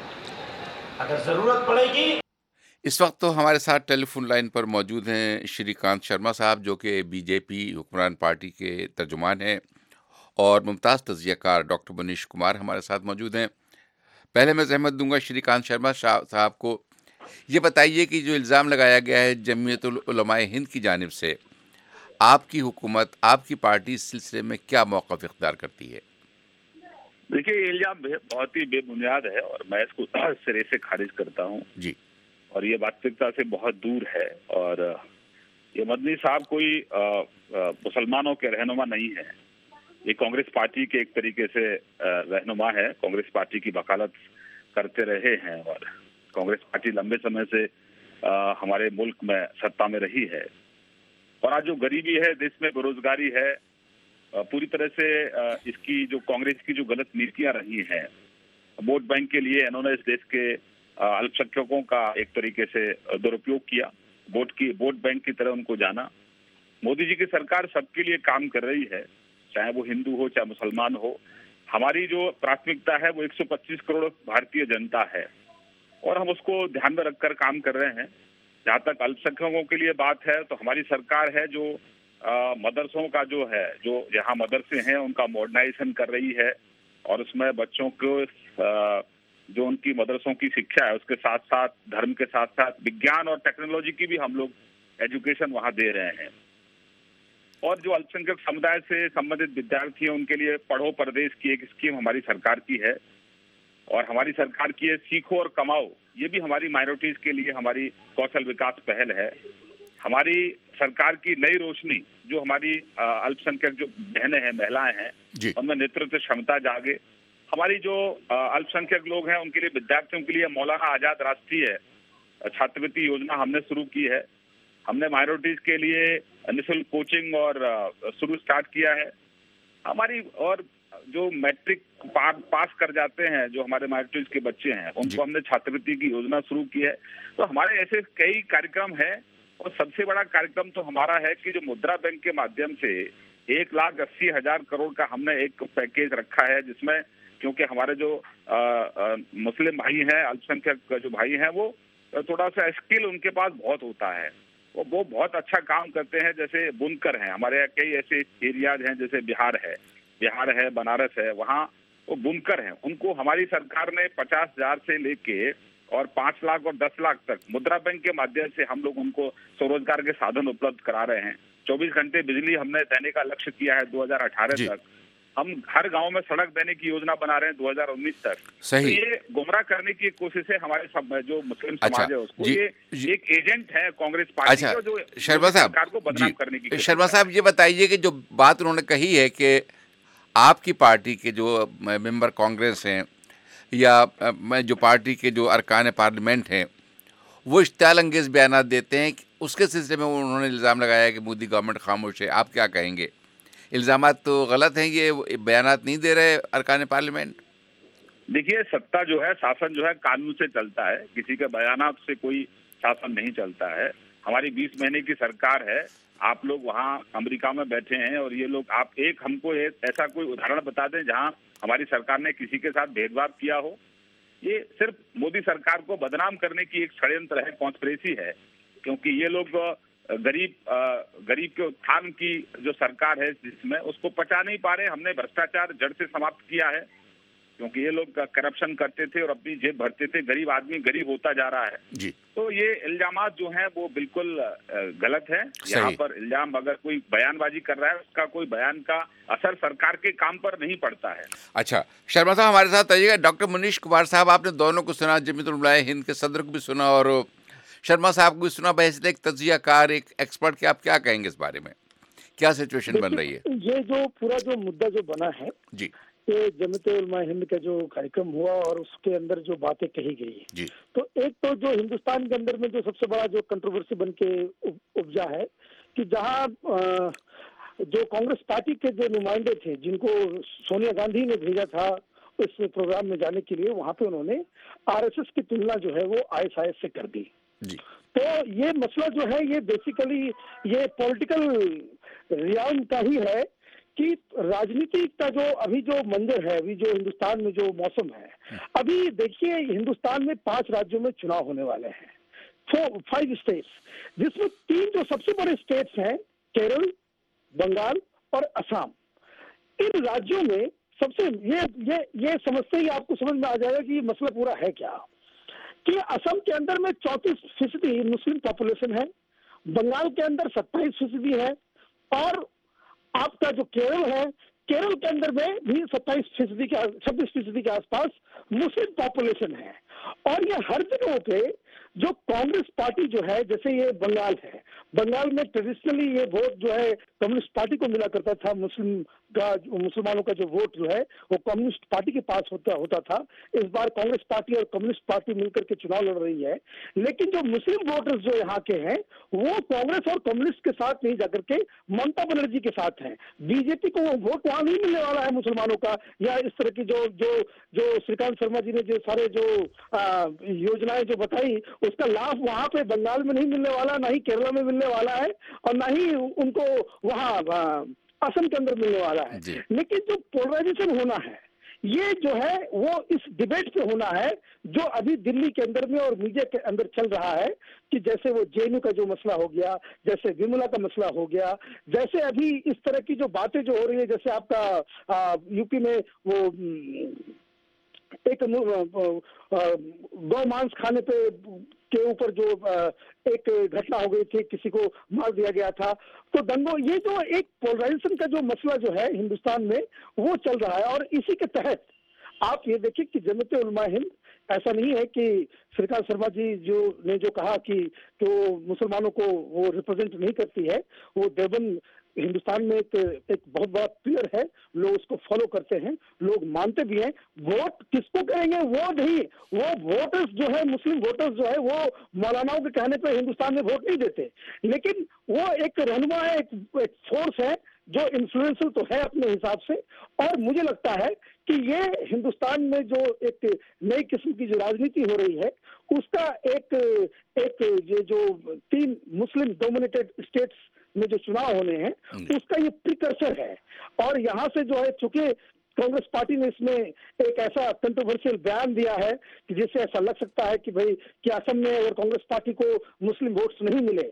اگر ضرورت پڑے گی۔ اس وقت تو ہمارے ساتھ ٹیلی فون لائن پر موجود ہیں شری کانت شرما صاحب، جو کہ بی جے پی حکمران پارٹی کے ترجمان ہیں، اور ممتاز تجزیہ کار ڈاکٹر منیش کمار ہمارے ساتھ موجود ہیں۔ پہلے میں زحمت دوں گا شری کانت شرما صاحب کو، یہ بتائیے کہ جو الزام لگایا گیا ہے جمعیت العلماء ہند کی جانب سے، آپ کی حکومت، آپ کی پارٹی اس سلسلے میں کیا موقف اختیار کرتی ہے؟ دیکھیے یہ الزام بہت ہی بے بنیاد ہے اور میں اس کو سرے سے خارج کرتا ہوں جی، اور یہ واستوکتا سے بہت دور ہے، اور یہ مدنی صاحب کوئی مسلمانوں کے رہنما نہیں ہے، یہ کانگریس پارٹی کے ایک طریقے سے رہنما ہے، کانگریس پارٹی کی وکالت کرتے رہے ہیں، اور کانگریس پارٹی لمبے سمے سے ہمارے ملک میں سत्ता میں رہی ہے، اور آج جو غریبی ہے، دیش میں بے روزگاری ہے، پوری طرح سے اس کی جو کانگریس کی جو غلط نیتیاں رہی ہیں، ووٹ بینک کے لیے انہوں نے اس دیش کے الپ سنکھیکوں کا ایک طریقے سے درپیوگ کیا، ووٹ کی ووٹ بینک کی طرح ان کو جانا۔ مودی جی کی سرکار سب کے لیے کام کر رہی ہے، چاہے وہ ہندو ہو چاہے مسلمان ہو۔ ہماری جو پراتھمکتا ہے وہ ایک سو پچیس کروڑ بھارتیہ جنتا ہے، اور ہم اس کو دھیان میں رکھ کر کام کر رہے ہیں۔ جہاں تک الپ سنکھیکوں کے لیے بات ہے تو ہماری سرکار ہے جو مدرسوں کا جو ہے، جو جہاں مدرسے ہیں ان کا ماڈرنائزیشن کر رہی ہے، اور اس میں بچوں کو جو ان کی مدرسوں کی شکھا ہے اس کے ساتھ ساتھ دھرم کے ساتھ ساتھ وگیان اور ٹیکنالوجی کی بھی ہم لوگ ایجوکیشن وہاں دے رہے ہیں، اور جو الپ سنکھیک سمدائے سے سمبندھت ودیارتھی ہیں ان کے لیے پڑھو پردیش کی ایک اسکیم ہماری سرکار کی ہے، اور ہماری سرکار کی ہے سیکھو اور کماؤ، یہ بھی ہماری مائنورٹیز کے لیے ہماری کوشل وکاس پہل ہے۔ ہماری سرکار کی نئی روشنی جو ہماری الپ سنکھیک جو بہنیں ہیں، مہلائیں ہیں، ان میں نیترتو क्षमता جاگے۔ ہماری جو الپ سنکھیک لوگ ہیں ان کے لیے ودیارتھیوں کے لیے مولانا آزاد راشٹریہ چھاتروتی یوجنا ہم نے شروع کی ہے۔ ہم نے مائنورٹیز کے لیے نشلک کوچنگ اور شروع اسٹارٹ کیا ہے۔ ہماری اور جو میٹرک پاس کر جاتے ہیں جو ہمارے مائنورٹیز کے بچے ہیں ان کو ہم نے چھاتروتی کی یوجنا شروع کی ہے۔ تو ہمارے ایسے کئی کاریکرم ہیں، اور سب سے بڑا کاریکرم تو ہمارا ہے کہ جو مدرا بینک کے مادھیم سے ایک لاکھ اسی ہزار کروڑ کا ہم نے ایک پیکیج رکھا ہے، جس میں کیونکہ ہمارے جو مسلم بھائی ہیں، الپ سنکھیک جو بھائی ہیں، وہ تھوڑا سا اسکل ان کے پاس بہت ہوتا ہے، وہ وہ بہت اچھا کام کرتے ہیں، جیسے بنکر ہیں، ہمارے کئی ایسے ایریاز ہیں جیسے بہار ہے بہار ہے بنارس ہے، وہاں وہ بنکر ہیں، ان کو ہماری سرکار نے پچاس ہزار سے لے کے اور پانچ لاکھ اور دس لاکھ تک مدرا بینک کے مادھیم سے ہم لوگ ان کو سوروزگار کے سادھن اپلبدھ کرا رہے ہیں۔ چوبیس گھنٹے بجلی ہم نے دینے کا لکष्य کیا ہے دو ہزار اٹھارہ تک۔ ہم ہر گاؤں میں سڑک دینے کی یوجنا بنا رہے ہیں دو ہزار انیس تک۔ تو یہ گمراہ کرنے کی کوشش ہے ہمارے سب جو مسلم سماج ہے اس کو، یہ ایک ایجنٹ ہے کانگریس پارٹی کا جو شرما صاحب سرکار کو بدنام کرنے کی۔ شرما صاحب یہ بتائیے کہ جو بات انہوں نے کہی ہے کہ آپ کی پارٹی کے جو ممبر کانگریس ہیں یا جو پارٹی کے جو ارکان پارلیمنٹ ہیں وہ اشتعال انگیز بیانات دیتے ہیں، اس کے سلسلے میں انہوں نے الزام لگایا کہ مودی گورنمنٹ خاموش ہے، آپ کیا کہیں گے؟ الزامات تو غلط ہیں، یہ بیانات نہیں دے رہے ارکان پارلیمنٹ؟ دیکھیے ستا جو ہے، شاسن جو ہے قانون سے چلتا ہے، کسی کے بیانات سے کوئی شاسن نہیں چلتا ہے۔ ہماری بیس مہینے کی سرکار ہے، آپ لوگ وہاں امریکہ میں بیٹھے ہیں، اور یہ لوگ آپ ایک ہم کو ایسا کوئی ادھارن بتا دیں جہاں ہماری سرکار نے کسی کے ساتھ بھید بھاؤ کیا ہو۔ یہ صرف مودی سرکار کو بدنام کرنے کی ایک षड्यंत्र ہے، کانسپریسی ہے، کیونکہ یہ لوگ غریب غریب کے اتھان کی جو سرکار ہے جس میں اس کو پچا نہیں پا رہے۔ ہم نے بھرشٹاچار جڑ سے سماپت کیا ہے، क्योंकि ये लोग करप्शन करते थे और अपनी जेब भरते थे, गरीब आदमी गरीब होता जा रहा है जी। तो ये इल्जामात जो हैं वो बिल्कुल गलत है। यहाँ पर इल्जाम अगर कोई बयानबाजी कर रहा है उसका कोई बयान का असर सरकार के काम पर नहीं पड़ता है। अच्छा, शर्मा साहब हमारे साथ आइएगा। डॉक्टर मुनीश कुमार साहब, आपने दोनों को सुना, जमीयतुल उलमाए हिंद के सदर को भी सुना और शर्मा साहब को भी सुना। बहस एक तज्जियाकार, एक एक्सपर्ट के, आप क्या कहेंगे इस बारे में, क्या सिचुएशन बन रही है? ये जो पूरा जो मुद्दा जो बना है जी, ये जमीयतुल उलमाए हिंद का जो कार्यक्रम हुआ और उसके अंदर जो बातें कही गई जी, तो एक तो जो हिंदुस्तान के अंदर में जो सबसे बड़ा जो कंट्रोवर्सी बन के उपजा है कि जहाँ जो कांग्रेस पार्टी के जो नुमाइंदे थे जिनको सोनिया गांधी ने भेजा था इस प्रोग्राम में जाने के लिए, वहाँ पे उन्होंने आरएसएस की तुलना जो है वो आईएसआईएस से कर दी जी। तो ये मसला जो है ये बेसिकली ये पॉलिटिकल रियाम का ही है कि राजनीति का जो अभी जो मंजर है, अभी जो हिंदुस्तान में जो मौसम है, अभी देखिए हिंदुस्तान में पांच राज्यों में चुनाव होने वाले हैं, फोर फाइव स्टेट्स, जिसमें तीन जो सबसे बड़े स्टेट्स हैं केरल, बंगाल और असम। इन राज्यों में सबसे ये ये ये समझते ही आपको समझ में आ जाएगा कि ये मसला पूरा है क्या, कि असम के अंदर में चौंतीस फीसदी मुस्लिम पॉपुलेशन है, बंगाल के अंदर सत्ताईस फीसदी है और आपका जो केरल है, केरल के अंदर में भी सत्ताईस फीसदी के छब्बीस फीसदी के आसपास मुस्लिम पॉपुलेशन है। और ये हर जगह पे जो कांग्रेस पार्टी जो है, जैसे ये बंगाल है, बंगाल में ट्रेडिशनली ये वोट जो है कम्युनिस्ट पार्टी को मिला करता था, मुस्लिम का मुसलमानों का जो वोट जो है वो कम्युनिस्ट पार्टी के पास होता होता था। इस बार कांग्रेस पार्टी और कम्युनिस्ट पार्टी मिलकर के चुनाव लड़ रही है, लेकिन जो मुस्लिम वोटर्स जो यहाँ के हैं वो कांग्रेस और कम्युनिस्ट के साथ नहीं जाकर के ममता बनर्जी के साथ हैं। बीजेपी को वो वोट वहां नहीं मिलने वाला है मुसलमानों का, या इस तरह की जो जो जो श्रीकांत शर्मा जी ने जो सारे जो योजनाएं जो बताई उसका लाभ वहां पे बंगाल में नहीं मिलने वाला, ना ही केरला में मिलने वाला है और ना ही उनको वहां असम के अंदर मिलने वाला है। लेकिन जो पोलराइजेशन होना है ये जो है वो इस डिबेट पे होना है जो अभी दिल्ली के अंदर में और मीडिया के अंदर चल रहा है, कि जैसे वो जेएनयू का जो मसला हो गया, जैसे विमला का मसला हो गया, जैसे अभी इस तरह की जो बातें जो हो रही है, जैसे आपका यूपी में वो एक गौ मांस खाने पे के ऊपर जो एक घटना हो गई थी, किसी को मार दिया गया था, तो दंगों, ये जो एक पोलराइजेशन का जो मसला जो है हिंदुस्तान में वो चल रहा है। और इसी के तहत आप ये देखिए कि जमीयत उलमाए हिंद, ऐसा नहीं है कि श्रीकांत शर्मा जी जो ने जो कहा कि तो मुसलमानों को वो रिप्रेजेंट नहीं करती है, वो देवबंद हिंदुस्तान में एक एक बहुत बड़ा पिलर है, लोग उसको फॉलो करते हैं, लोग मानते भी हैं। वोट किसको करेंगे वो नहीं, वो वोटर्स जो है, मुस्लिम वोटर्स जो है वो मौलानाओं के कहने पे हिंदुस्तान में वोट नहीं देते, लेकिन वो एक रहनुमा है, एक, एक फोर्स है जो इन्फ्लुएंशियल तो है अपने हिसाब से। और मुझे लगता है कि ये हिंदुस्तान में जो एक नई किस्म की जो राजनीति हो रही है उसका एक एक ये जो तीन मुस्लिम डोमिनेटेड स्टेट्स में जो चुनाव होने हैं उसका ये प्रिकर्सर है। और यहाँ से जो है, चूंकि कांग्रेस पार्टी ने इसमें एक ऐसा कंट्रोवर्शियल बयान दिया है कि जिससे ऐसा लग सकता है कि भाई कि असम में अगर कांग्रेस पार्टी को मुस्लिम वोट्स नहीं मिले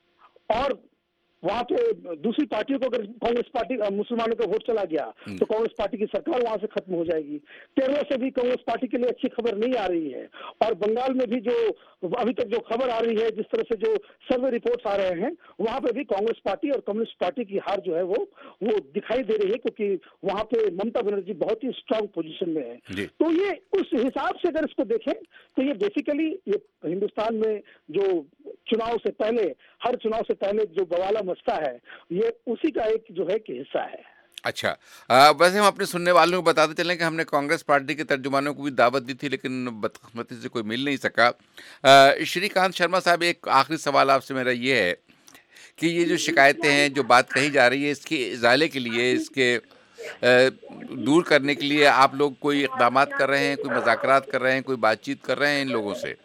और वहां पे दूसरी पार्टियों को अगर कांग्रेस पार्टी मुसलमानों का वोट चला गया तो कांग्रेस पार्टी की सरकार वहां से खत्म हो जाएगी। केरल से भी कांग्रेस पार्टी के लिए अच्छी खबर नहीं आ रही है, और बंगाल में भी जो अभी तक जो खबर आ रही है, जिस तरह से जो सर्वे रिपोर्ट्स आ रहे हैं, वहां पे भी कांग्रेस पार्टी और कम्युनिस्ट पार्टी की हार जो है वो वो दिखाई दे रही है, क्योंकि वहां पे ममता बनर्जी बहुत ही स्ट्रांग पोजीशन में है। तो ये उस हिसाब से अगर इसको देखें तो ये बेसिकली ये हिंदुस्तान में जो चुनाव से पहले, हर चुनाव से पहले जो बवाला मचता है, ये उसी का एक जो है कि हिस्सा है। अच्छा, आ, वैसे हम अपने सुनने वालों को बताते चलें कि हमने कांग्रेस पार्टी के तर्जुमानों को भी दावत दी थी, लेकिन बदकिस्मती से कोई मिल नहीं सका। श्रीकांत शर्मा साहब, एक आखिरी सवाल आपसे मेरा ये है कि ये जो शिकायतें हैं, जो बात कही जा रही है, इसके इजाले के लिए, इसके आ, दूर करने के लिए आप लोग कोई इक़दाम कर रहे हैं, कोई मुज़ाकरात कर रहे हैं, कोई बातचीत कर रहे हैं इन लोगों से?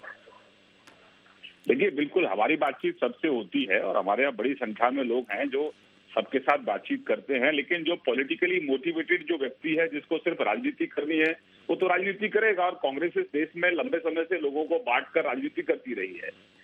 देखिए, बिल्कुल हमारी बातचीत सबसे होती है और हमारे यहाँ बड़ी संख्या में लोग हैं जो सबके साथ बातचीत करते हैं, लेकिन जो पॉलिटिकली मोटिवेटेड जो व्यक्ति है, जिसको सिर्फ राजनीति करनी है, वो तो राजनीति करेगा। और कांग्रेस इस देश में लंबे समय से लोगों को बांट कर राजनीति करती रही है।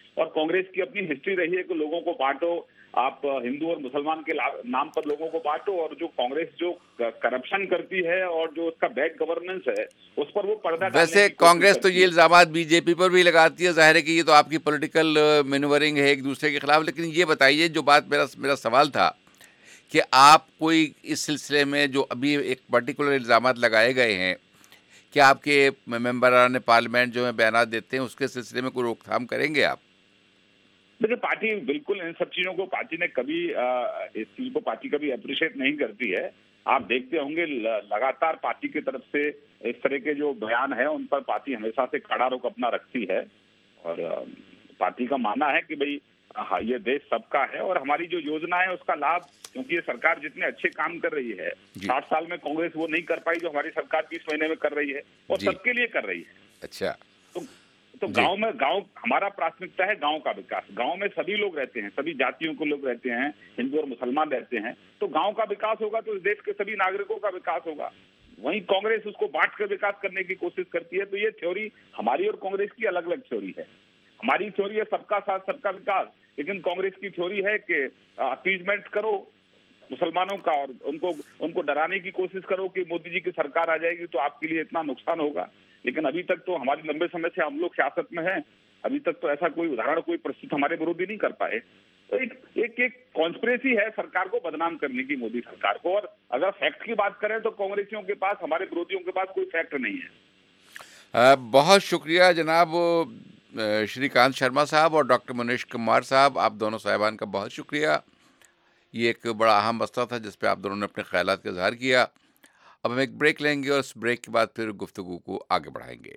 اور کانگریس کی اپنی ہسٹری رہی ہے کہ لوگوں کو بانٹو, آپ ہندو اور مسلمان کے نام پر لوگوں کو بانٹو, اور جو کانگریس جو کرپشن کرتی ہے اور جو اس کا بیڈ گورننس ہے اس پر وہ پردہ ڈالنے ویسے کی کانگریس تو یہ الزامات بی جے پی پر بھی لگاتی ہے, ظاہر ہے کہ یہ تو آپ کی پولیٹیکل مینورنگ ہے ایک دوسرے کے خلاف. لیکن یہ بتائیے, جو بات میرا میرا سوال تھا کہ آپ کوئی اس سلسلے میں جو ابھی ایک پرٹیکولر الزامات لگائے گئے ہیں, کیا آپ کے ممبران پارلیمنٹ جو ہے بیانات دیتے ہیں, اس کے سلسلے میں کوئی روک تھام کریں گے آپ؟ دیکھیے پارٹی بالکل ان سب چیزوں کو پارٹی نے کبھی اس چیز کو پارٹی کبھی اپریشیٹ نہیں کرتی ہے. آپ دیکھتے ہوں گے لگاتار پارٹی کی طرف سے اس طرح کے جو بیان ہے ان پر پارٹی ہمیشہ سے کڑا رخ اپنا رکھتی ہے, اور پارٹی کا ماننا ہے کہ بھئی یہ دیش سب کا ہے, اور ہماری جو یوجنا ہے اس کا لابھ, کیونکہ یہ سرکار جتنے اچھے کام کر رہی ہے ساٹھ سال میں کانگریس وہ نہیں کر پائی جو ہماری سرکار بیس مہینے میں کر رہی ہے, اور سب کے لیے کر رہی ہے. اچھا, تو گاؤں میں گاؤں ہمارا پراتھمکتا ہے گاؤں کا وکاس. گاؤں میں سبھی لوگ رہتے ہیں, سبھی جاتیوں کے لوگ رہتے ہیں, ہندو اور مسلمان رہتے ہیں, تو گاؤں کا وکاس ہوگا تو اس دیش کے سبھی ناگرکوں کا وکاس ہوگا. وہیں کانگریس اس کو بانٹ کر وکاس کرنے کی کوشش کرتی ہے. تو یہ تھیوری ہماری اور کانگریس کی الگ الگ تھیوری ہے. ہماری تھیوری ہے سب کا ساتھ سب کا وکاس, لیکن کانگریس کی تھیوری ہے کہ اپیزمنٹ کرو مسلمانوں کا, اور ان کو ان کو ڈرانے کی کوشش کرو کہ مودی جی کی سرکار آ جائے گی تو آپ کے لیے اتنا نقصان ہوگا. لیکن ابھی تک تو ہماری لمبے سمے سے ہم لوگ سیاست میں ہیں, ابھی تک تو ایسا کوئی ادھارن کوئی پرستت ہمارے ورودھی نہیں کر پائے. تو ایک ایک ایک کانسپریسی ہے سرکار کو بدنام کرنے کی, مودی سرکار کو. اور اگر فیکٹ کی بات کریں تو کانگریسیوں کے پاس, ہمارے ورودھیوں کے پاس کوئی فیکٹ نہیں ہے. بہت شکریہ جناب شری کانت شرما صاحب اور ڈاکٹر منیش کمار صاحب, آپ دونوں صاحبان کا بہت شکریہ. یہ ایک بڑا اہم مسئلہ تھا جس پہ آپ دونوں نے اپنے خیالات کا اظہار کیا. اب ہم ایک بریک لیں گے اور اس بریک کے بعد پھر گفتگو کو آگے بڑھائیں گے.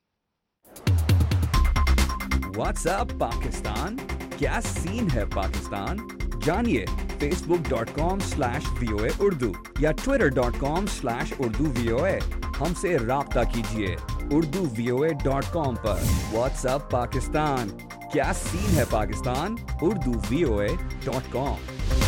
واٹس ایپ پاکستان, کیا سین ہے پاکستان, جانیے Facebook dot com slash V O A Urdu یا Twitter dot com slash Urdu V O A. ہم سے رابطہ کیجیے Urdu V O A dot com پر. واٹس ایپ پاکستان, کیا سین ہے Pakistan, Urdu V O A dot com.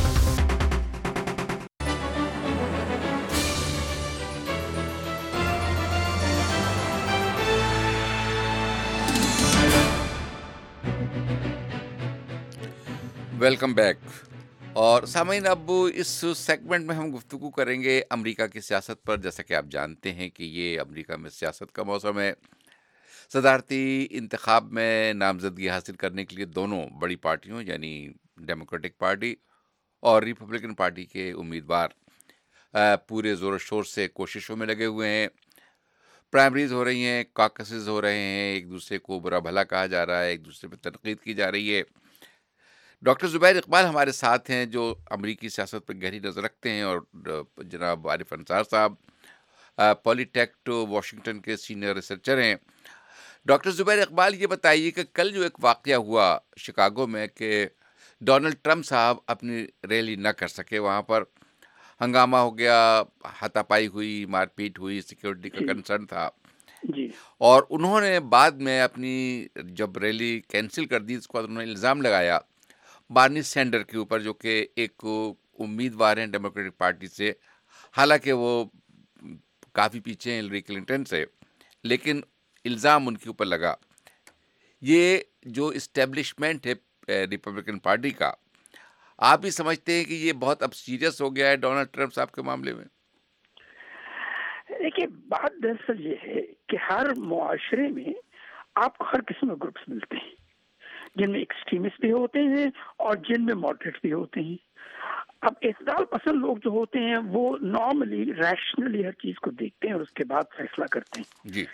Welcome back. اور سامعین, اب اس سیگمنٹ میں ہم گفتگو کریں گے امریکہ کی سیاست پر. جیسا کہ آپ جانتے ہیں کہ یہ امریکہ میں سیاست کا موسم ہے. صدارتی انتخاب میں نامزدگی حاصل کرنے کے لیے دونوں بڑی پارٹیوں یعنی ڈیموکریٹک پارٹی اور ریپبلکن پارٹی کے امیدوار پورے زور و شور سے کوششوں میں لگے ہوئے ہیں. پرائمریز ہو رہی ہیں, کاکسز ہو رہے ہیں, ایک دوسرے کو برا بھلا کہا جا رہا ہے, ایک دوسرے پہ تنقید کی جا رہی ہے. ڈاکٹر زبیر اقبال ہمارے ساتھ ہیں جو امریکی سیاست پر گہری نظر رکھتے ہیں, اور جناب عارف انصار صاحب پولی ٹیک واشنگٹن کے سینئر ریسرچر ہیں. ڈاکٹر زبیر اقبال, یہ بتائیے کہ کل جو ایک واقعہ ہوا شکاگو میں کہ ڈونلڈ ٹرمپ صاحب اپنی ریلی نہ کر سکے, وہاں پر ہنگامہ ہو گیا, ہاتھا پائی ہوئی, مار پیٹ ہوئی, سیکیورٹی کا کنسرن تھا. جی, اور انہوں نے بعد میں اپنی جب ریلی کینسل کر دی, اس کے بعد انہوں نے الزام لگایا بارنی سینڈر کے اوپر, جو کہ ایک امیدوار ہیں ڈیموکریٹک پارٹی سے, حالانکہ وہ کافی پیچھے ہیں ہلری کلنٹن سے, لیکن الزام ان کے اوپر لگا. یہ جو اسٹیبلشمنٹ ہے ریپبلکن پارٹی کا, آپ بھی سمجھتے ہیں کہ یہ بہت اب سیریس ہو گیا ہے ڈونلڈ ٹرمپ صاحب کے معاملے میں؟ دیکھیے, بات دراصل یہ ہے کہ ہر معاشرے میں آپ کو ہر قسم کے گروپس ملتے ہیں, جن میں ایکسٹریمسٹ بھی ہوتے ہیں اور جن میں ماڈریٹ بھی ہوتے ہیں. اب اعتدال پسند لوگ جو ہوتے ہیں وہ نارملی ریشنلی ہر چیز کو دیکھتے ہیں اور اس کے بعد فیصلہ کرتے ہیں. جی,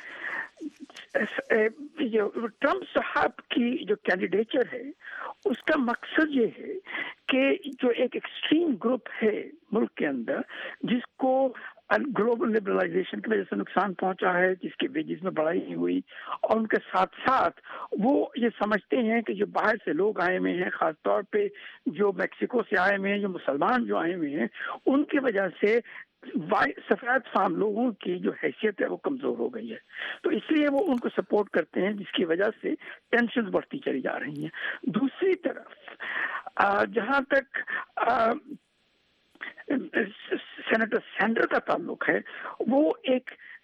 ٹرمپ صاحب کی جو کینڈیڈیچر ہے اس کا مقصد یہ ہے کہ جو ایک ایکسٹریم گروپ ہے ملک کے اندر, جس کو گلوبل لبرلائزیشن کی وجہ سے نقصان پہنچا ہے, جس کی ویجز میں بڑھائی ہوئی, اور ان کے ساتھ ساتھ وہ یہ سمجھتے ہیں کہ جو باہر سے لوگ آئے ہوئے ہیں, خاص طور پہ جو میکسیکو سے آئے ہوئے ہیں, جو مسلمان جو آئے ہوئے ہیں, ان کی وجہ سے سفید فام لوگوں کی جو حیثیت ہے وہ کمزور ہو گئی ہے. تو اس لیے وہ ان کو سپورٹ کرتے ہیں, جس کی وجہ سے ٹینشن بڑھتی چلی جا رہی ہیں. دوسری طرف جہاں تک سینیٹر سینڈر کا تعلق ہے, وہ ایک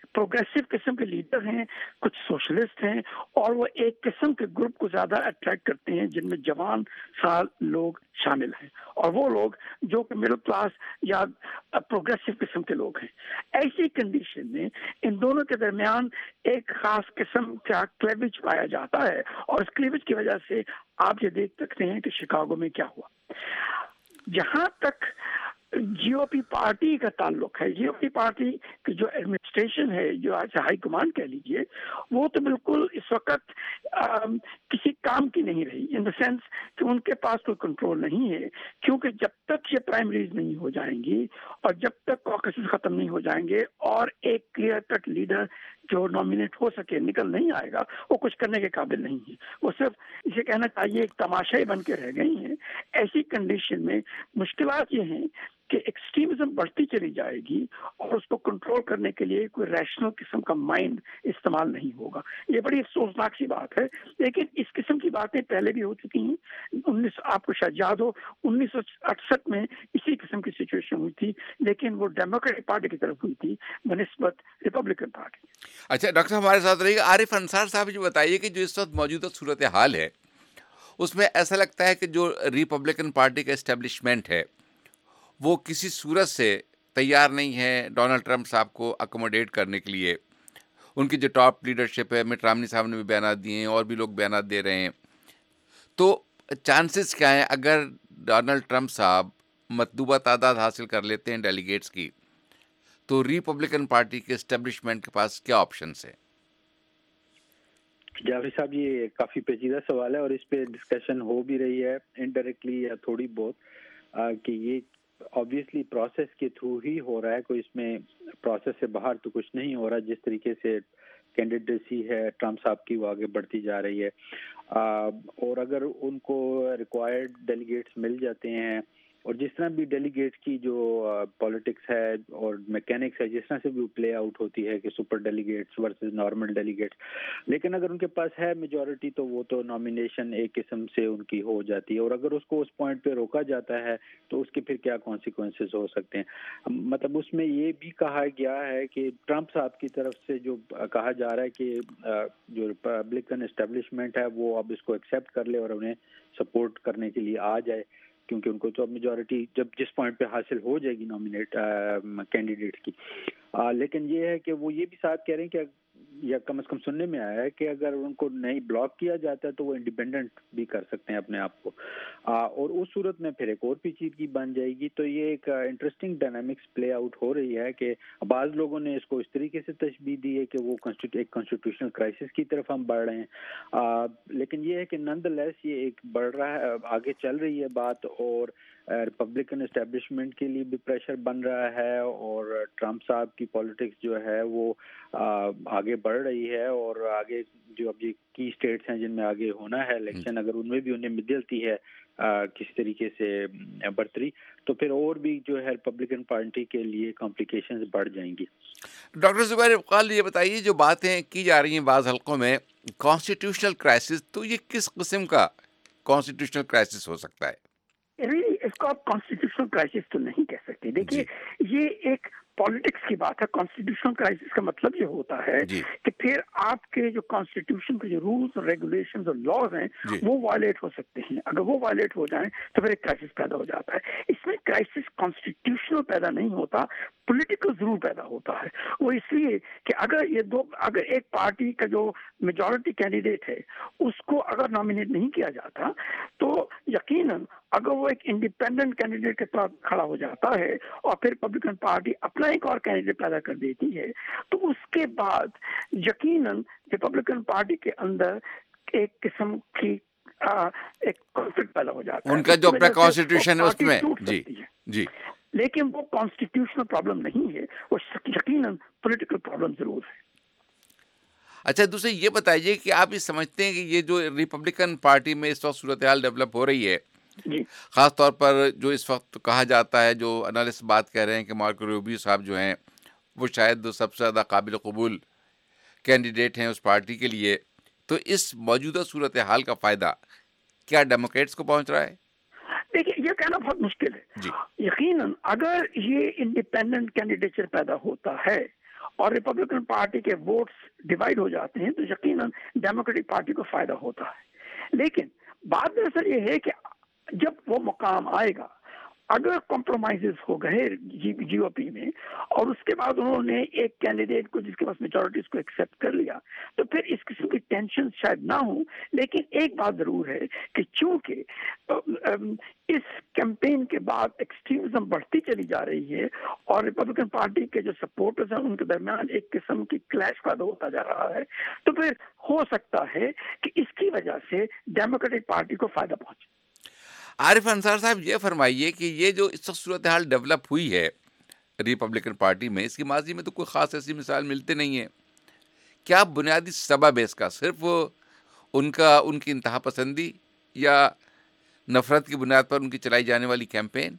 प्रोग्रेसिव किस्म के लीडर हैं, कुछ सोशलिस्ट हैं, और वो एक किस्म के ग्रुप को ज़्यादा अट्रैक्ट करते हैं जिनमें जवान साल लोग शामिल हैं, और वो लोग जो कि मिडिल क्लास या प्रोग्रेसिव किस्म के लोग हैं। ऐसी कंडीशन में इन दोनों के दरमियान एक खास किस्म का क्लेवेज पाया जाता है, और इस क्लेवेज की वजह से आप ये देख सकते हैं कि शिकागो में क्या हुआ। जहां तक जीओपी पार्टी का ताल्लुक है, जीओपी पार्टी की जो एडमिनिस्ट्रेशन है, जो आज हाई कमांड कह लीजिए, वो तो बिल्कुल इस वक्त आ, किसी काम की नहीं रही, इन द सेंस कि उनके पास कोई कंट्रोल नहीं है, क्योंकि जब तक ये प्राइमरीज नहीं हो जाएंगी और जब तक कॉकसेस खत्म नहीं हो जाएंगे और एक क्लियर कट लीडर जो नॉमिनेट हो सके निकल नहीं आएगा, वो कुछ करने के काबिल नहीं है। वो सिर्फ इसे कहना चाहिए एक तमाशाई बन के रह गई हैं। ऐसी कंडीशन में मुश्किलात ये हैं कि एक्सट्रीमिज्म बढ़ती चली जाएगी और उसको कंट्रोल करने के लिए कोई रैशनल किस्म का माइंड इस्तेमाल नहीं होगा। ये बड़ी अफसोसनाक सी बात है, लेकिन इस किस्म की बातें पहले भी हो चुकी हैं। उन्नीस आपको शायद याद हो, उन्नीस सौ अड़सठ में इसी किस्म की सिचुएशन हुई थी, लेकिन वो डेमोक्रेटिक पार्टी की तरफ हुई थी बनिस्बत रिपब्लिकन पार्टी। अच्छा डॉक्टर साहब हमारे साथ रहिएगा। आरिफ अंसार साहब जो बताइए कि जो इस वक्त मौजूदा सूरत हाल है उसमें ऐसा लगता है कि जो रिपब्लिकन पार्टी का एस्टेब्लिशमेंट है वो किसी सूरत से तैयार नहीं है डोनाल्ड ट्रंप साहब को अकोमोडेट करने के लिए। उनकी जो टॉप लीडरशिप है, मिट रोमनी साहब ने भी बयान दिए हैं और भी लोग बयान दे रहे हैं, तो चांसेस क्या हैं अगर डोनाल्ड ट्रंप साहब मतलूबा तादाद हासिल कर लेते हैं डेलीगेट्स की, तो रिपब्लिकन पार्टी के एस्टेब्लिशमेंट के पास क्या ऑप्शंस है? जावेद साहब, ये काफ़ी पेचीदा सवाल है और इस पे डिस्कशन हो भी रही है इनडायरेक्टली या थोड़ी बहुत, आ, कि ये ऑब्वियसली प्रोसेस के थ्रू ही हो रहा है, कोई इसमें प्रोसेस से बाहर तो कुछ नहीं हो रहा। जिस तरीके से कैंडिडेसी है ट्रम्प साहब की वो आगे बढ़ती जा रही है, आ, और अगर उनको रिक्वायर्ड डेलीगेट्स मिल जाते हैं और जिस तरह भी डेलीगेट्स की जो पॉलिटिक्स uh, है और मैकेनिक्स है, जिस तरह से भी प्ले आउट होती है कि super delegates versus normal delegates, लेकिन अगर उनके पास है मेजॉरिटी तो वो तो नॉमिनेशन एक किस्म से उनकी हो जाती है, और अगर उसको उस पॉइंट पे रोका जाता है तो उसके फिर क्या कॉन्सिक्वेंसेस हो सकते हैं। मतलब उसमें ये भी कहा गया है कि ट्रम्प साहब की तरफ से जो कहा जा रहा है कि जो रिपब्लिकन एस्टेब्लिशमेंट है वो अब इसको एक्सेप्ट कर ले और उन्हें सपोर्ट करने के लिए आ जाए, क्योंकि उनको तो अब मेजॉरिटी जब जिस पॉइंट पे हासिल हो जाएगी नॉमिनेट कैंडिडेट की। आ, लेकिन ये है कि वो ये भी साथ कह रहे हैं कि या कम से कम सुनने में आया है कि अगर उनको नहीं ब्लॉक किया जाता है तो वो इंडिपेंडेंट भी कर सकते हैं अपने आप को, आ, और उस सूरत में फिर एक और पेचीदगी बन जाएगी। तो ये एक इंटरेस्टिंग डायनामिक्स प्ले आउट हो रही है कि बाज़ लोगों ने इसको इस तरीके से तशबीह दी है कि वो एक कॉन्स्टिट्यूशनल क्राइसिस की तरफ हम बढ़ रहे हैं, आ, लेकिन ये है कि नॉनदलेस ये एक बढ़ रहा है, आगे चल रही है बात, और रिपब्लिकन एस्टेब्लिशमेंट के लिए भी प्रेशर बन रहा है और ट्रम्प साहब की पॉलिटिक्स जो है वो आ, आगे बढ़ रही है, और आगे जो अब ये की स्टेट्स हैं जिनमें आगे होना है इलेक्शन, अगर उनमें भी उन्हें मिलती है आ, किसी तरीके से बढ़तरी, तो फिर और भी जो है रिपब्लिकन पार्टी के लिए कॉम्प्लिकेशंस बढ़ जाएंगी। डॉक्टर जुबैर इकबाल, ये बताइए जो बातें की जा रही हैं बाज़ हल्कों में कॉन्स्टिट्यूशनल क्राइसिस, तो ये किस किस्म का कॉन्स्टिट्यूशनल क्राइसिस हो सकता है? इसको आप कॉन्स्टिट्यूशनल क्राइसिस तो नहीं कह सकते। देखिए, ये एक पॉलिटिक्स की बात है। कॉन्स्टिट्यूशनल क्राइसिस का मतलब ये होता है कि फिर आपके जो कॉन्स्टिट्यूशन के जो रूल्स और रेगुलेशंस और लॉज हैं वो वायलेट हो सकते हैं। अगर वो वायलेट हो जाएं तो फिर एक क्राइसिस पैदा हो जाता है। इसमें क्राइसिस कॉन्स्टिट्यूशनल पैदा नहीं होता, पॉलिटिकल जरूर पैदा होता है। वो इसलिए कि अगर ये दो अगर एक पार्टी का जो मेजॉरिटी कैंडिडेट है उसको अगर नॉमिनेट नहीं किया जाता तो यकीनन अगर वो एक इंडिपेंडेंट कैंडिडेट के तौर खड़ा हो जाता है और फिर रिपब्लिकन पार्टी अपना एक और कैंडिडेट पैदा कर देती है तो उसके बाद यकीनन रिपब्लिकन पार्टी के अंदर एक किस्म की आ, एक कॉन्फ्लिक्ट पैदा हो जाता है। उनका जो अपना कॉन्स्टिट्यूशन है उसमें जी जी लेकिन वो कॉन्स्टिट्यूशनल प्रॉब्लम नहीं है, वो यकीनन पॉलिटिकल प्रॉब्लम जरूर है। अच्छा, दूसरे ये बताइए कि आप ये समझते हैं कि ये जो रिपब्लिकन पार्टी में इस वक्त सूरत हाल डेवलप हो रही है, ख़ास तौर पर जो इस वक्त कहा जाता है, जो एनालिस्ट बात कह रहे हैं कि मार्को रूबियो साहब जो हैं वो शायद सबसे ज़्यादा काबिल कबूल कैंडिडेट हैं उस पार्टी के लिए, तो इस मौजूदा सूरत हाल का फ़ायदा क्या डेमोक्रेट्स को पहुंच रहा है? देखिए, ये कहना बहुत मुश्किल है। यकीनन अगर ये इंडिपेंडेंट कैंडिडेचर पैदा होता है اور ریپبلکن پارٹی کے ووٹس ڈیوائڈ ہو جاتے ہیں تو یقیناً ڈیموکریٹک پارٹی کو فائدہ ہوتا ہے. لیکن بات دراصل یہ ہے کہ جب وہ مقام آئے گا اگر کمپرومائزز ہو گئے جی او پی میں اور اس کے بعد انہوں نے ایک کینڈیڈیٹ کو جس کے پاس میجورٹی اس کو ایکسیپٹ کر لیا تو پھر اس قسم کی ٹینشن شاید نہ ہوں. لیکن ایک بات ضرور ہے کہ چونکہ اس کیمپین کے بعد ایکسٹریمزم بڑھتی چلی جا رہی ہے اور ریپبلکن پارٹی کے جو سپورٹرز ہیں ان کے درمیان ایک قسم کی کلیش پیدا ہوتا جا رہا ہے تو پھر ہو سکتا ہے کہ اس کی وجہ سے ڈیموکریٹک پارٹی کو فائدہ پہنچے. عارف انصار صاحب یہ فرمائیے کہ یہ جو اس وقت صورتحال ڈیولپ ہوئی ہے ریپبلکن پارٹی میں، اس کی ماضی میں تو کوئی خاص ایسی مثال ملتے نہیں ہے. کیا بنیادی سبب ہے اس کا؟ صرف ان کا ان کی انتہا پسندی یا نفرت کی بنیاد پر ان کی چلائی جانے والی کیمپین؟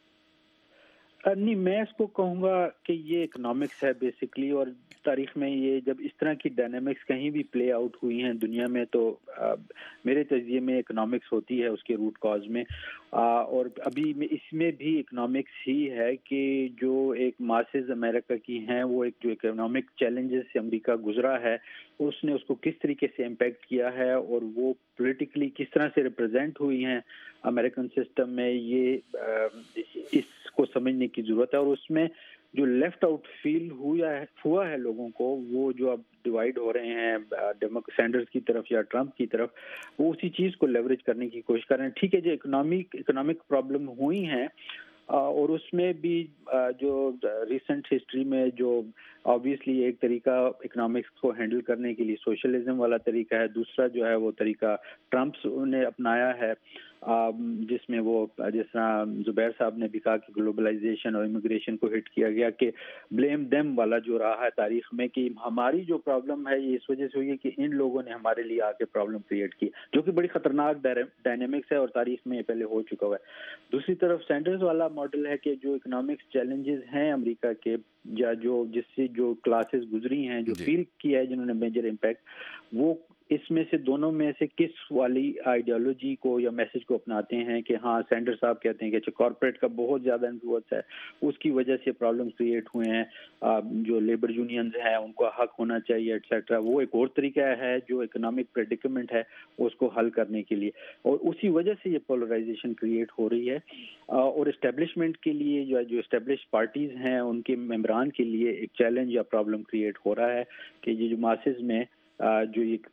نہیں، میں اس کو کہوں گا کہ یہ اکنامکس ہے بیسکلی، اور تاریخ میں یہ جب اس طرح کی ڈائنامکس کہیں بھی پلے آؤٹ ہوئی ہیں دنیا میں تو میرے تجزیے میں اکنامکس ہوتی ہے اس کے روٹ کاز میں. اور ابھی اس میں بھی اکنامکس ہی ہے کہ جو ایک ماسز امریکہ کی ہیں وہ ایک جو اکنامک چیلنجز سے امریکہ گزرا ہے اس نے اس کو کس طریقے سے امپیکٹ کیا ہے اور وہ پولیٹیکلی کس طرح سے ریپرزینٹ ہوئی ہیں امریکن سسٹم میں، یہ اس کو سمجھنے کی ضرورت ہے. اور اس میں جو لیفٹ آؤٹ فیل ہوا ہے ہوا ہے لوگوں کو، وہ جو اب ڈیوائیڈ ہو رہے ہیں سینڈرز کی طرف یا ٹرمپ کی طرف، وہ اسی چیز کو لیوریج کرنے کی کوشش کر رہے ہیں. ٹھیک ہے، جو اکنامک اکنامک پرابلم ہوئی ہیں اور اس میں بھی جو ریسنٹ ہسٹری میں جو آبویسلی ایک طریقہ اکنامکس کو ہینڈل کرنے کے لیے سوشلزم والا طریقہ ہے، دوسرا جو ہے وہ طریقہ ٹرمپس نے اپنایا ہے جس میں وہ جس طرح زبیر صاحب نے بھی کہا کہ گلوبلائزیشن اور امیگریشن کو ہٹ کیا گیا، کہ بلیم دیم والا جو رہا ہے تاریخ میں کہ ہماری جو پرابلم ہے یہ اس وجہ سے ہوئی ہے کہ ان لوگوں نے ہمارے لیے آ کے پرابلم کریٹ کی، جو کہ بڑی خطرناک ڈائنامکس ہے اور تاریخ میں یہ پہلے ہو چکا ہوا ہے. دوسری طرف سینڈرز والا ماڈل ہے کہ جو اکنامکس چیلنجز ہیں امریکہ کے یا جو جس سے جو کلاسز گزری ہیں جو فیل کیا ہے جنہوں نے میجر امپیکٹ، وہ اس میں سے دونوں میں سے کس والی آئیڈیالوجی کو یا میسج کو اپناتے ہیں کہ ہاں سینڈر صاحب کہتے ہیں کہ اچھا کارپوریٹ کا بہت زیادہ انفلوئنس ہے، اس کی وجہ سے پرابلم کریٹ ہوئے ہیں، جو لیبر یونینز ہیں ان کو حق ہونا چاہیے ایٹسیٹرا. وہ ایک اور طریقہ ہے جو اکنامک پریڈیکمنٹ ہے اس کو حل کرنے کے لیے، اور اسی وجہ سے یہ پولرائزیشن کریٹ ہو رہی ہے. اور اسٹیبلشمنٹ کے لیے جو جو اسٹیبلش پارٹیز ہیں ان کے ممبران کے لیے ایک چیلنج یا پرابلم کریٹ ہو رہا ہے کہ یہ جو ماسز میں جو ایک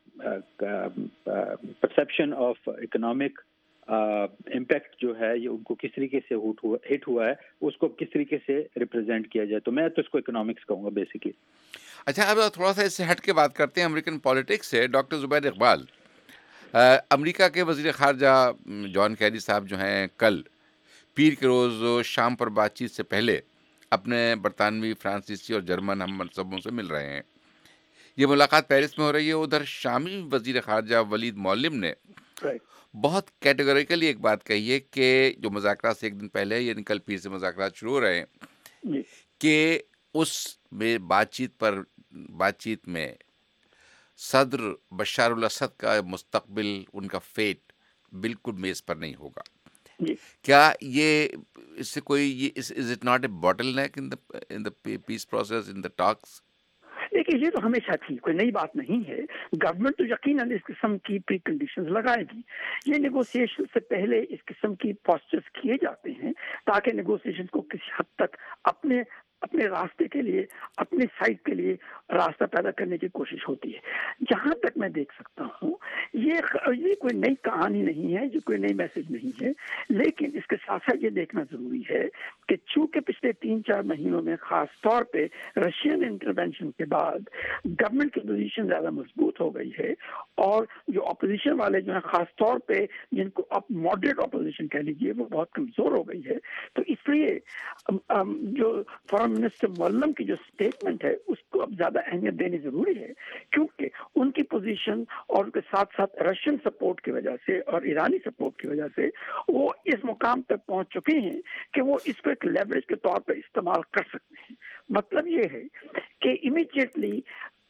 پرسیپشن آف اکنامک امپیکٹ جو ہے یہ ان کو کس طریقے سے ہٹ ہوا ہے اس کو کس طریقے سے ریپرزینٹ کیا جائے. تو میں تو اس کو اکنامکس کہوں گا بیسکلی. اچھا، اب تھوڑا سا اس سے ہٹ کے بات کرتے ہیں امریکن پالیٹکس سے. ڈاکٹر زبیر اقبال، امریکہ کے وزیر خارجہ جان کیری صاحب جو ہیں کل پیر کے روز شام پر بات چیت سے پہلے اپنے برطانوی، فرانسیسی اور جرمن ہم منصبوں سے مل رہے ہیں. یہ ملاقات پیرس میں ہو رہی ہے. ادھر شامی وزیر خارجہ ولید معلم نے بہت کیٹیگوریکلی ایک بات کہی ہے کہ جو مذاکرات سے ایک دن پہلے یعنی کل پیر سے مذاکرات شروع ہو رہے ہیں کہ اس میں بات چیت پر بات چیت میں صدر بشار الاسد کا مستقبل، ان کا فیٹ بالکل میز پر نہیں ہوگا. کیا یہ اس سے کوئی is it not a bottleneck in in the peace process in the talks? دیکھیے، یہ تو ہمیشہ تھی، کوئی نئی بات نہیں ہے. گورنمنٹ تو یقیناً اس قسم کی پری کنڈیشنز لگائے گی. یہ نیگوسیشن سے پہلے اس قسم کی پوسچرز کیے جاتے ہیں تاکہ نیگوسیشن کو کسی حد تک اپنے اپنے راستے کے لیے، اپنے سائڈ کے لیے راستہ پیدا کرنے کی کوشش ہوتی ہے. جہاں تک میں دیکھ سکتا ہوں یہ یہ کوئی نئی کہانی نہیں ہے، یہ کوئی نئی میسج نہیں ہے. لیکن اس کے ساتھ ساتھ یہ دیکھنا ضروری ہے کہ چونکہ پچھلے تین چار مہینوں میں خاص طور پہ رشین انٹرونشن کے بعد گورنمنٹ کی پوزیشن زیادہ مضبوط ہو گئی ہے اور جو اپوزیشن والے جو ہیں خاص طور پہ جن کو آپ ماڈریٹ اپوزیشن کہہ لیجیے وہ بہت کمزور ہو گئی ہے. تو اس لیے جو فارن منسٹر معلم کی جو اسٹیٹمنٹ ہے اس کو اب زیادہ اہمیت دینی ضروری ہے، کیونکہ ان کی پوزیشن اور ان کے ساتھ ساتھ رشین سپورٹ کی وجہ سے اور ایرانی سپورٹ کی وجہ سے وہ اس مقام تک پہنچ چکے ہیں کہ وہ اس کو ایک لیوریج کے طور پر استعمال کر سکتے ہیں. مطلب یہ ہے کہ امیڈیٹلی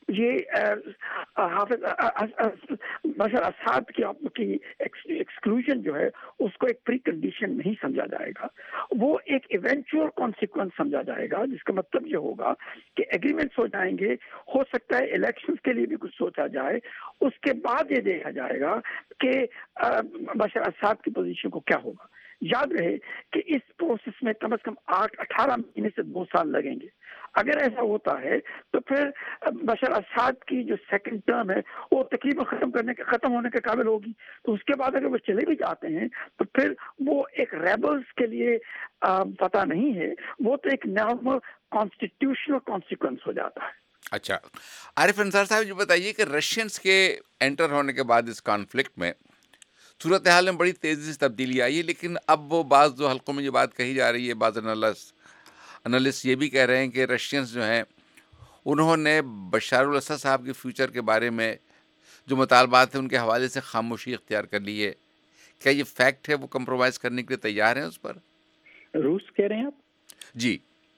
یہ حافظ بشار اسد کی ایکسکلوژن جو ہے اس کو ایک پری کنڈیشن نہیں سمجھا جائے گا، وہ ایک ایونچوئل کانسیکوینس سمجھا جائے گا، جس کا مطلب یہ ہوگا کہ ایگریمنٹس ہو جائیں گے، ہو سکتا ہے الیکشنز کے لیے بھی کچھ سوچا جائے، اس کے بعد یہ دیکھا جائے گا کہ بشار اسد کی پوزیشن کو کیا ہوگا۔ یاد رہے کہ اس پروسیس میں کم از کم آٹھ اٹھارہ مہینے سے دو سال لگیں گے۔ اگر ایسا ہوتا ہے تو پھر بشار اسد کی جو سیکنڈ ٹرم ہے وہ تقریباً ختم کرنے کے ختم ہونے کے قابل ہوگی، تو اس کے بعد اگر وہ چلے بھی جاتے ہیں تو پھر وہ ایک ریبلز کے لیے پتہ نہیں ہے، وہ تو ایک نارمل کانسٹیٹیوشنل کانسیکوینس ہو جاتا ہے۔ اچھا عارف انصار صاحب یہ بتائیے کہ رشینس کے انٹر ہونے کے بعد اس کانفلکٹ میں صورتحال میں بڑی تیزی سے تبدیلی آئی ہے، لیکن اب وہ بعض جو حلقوں میں یہ بات کہی جا رہی ہے، بعض انالسٹ انالسٹ یہ بھی کہہ رہے ہیں کہ رشینس جو ہیں انہوں نے بشار الاسد صاحب کے فیوچر کے بارے میں جو مطالبات ہیں ان کے حوالے سے خاموشی اختیار کر لی ہے۔ کیا یہ فیکٹ ہے؟ وہ کمپرومائز کرنے کے لیے تیار ہیں اس پر؟ روس کہہ رہے ہیں آپ؟ جی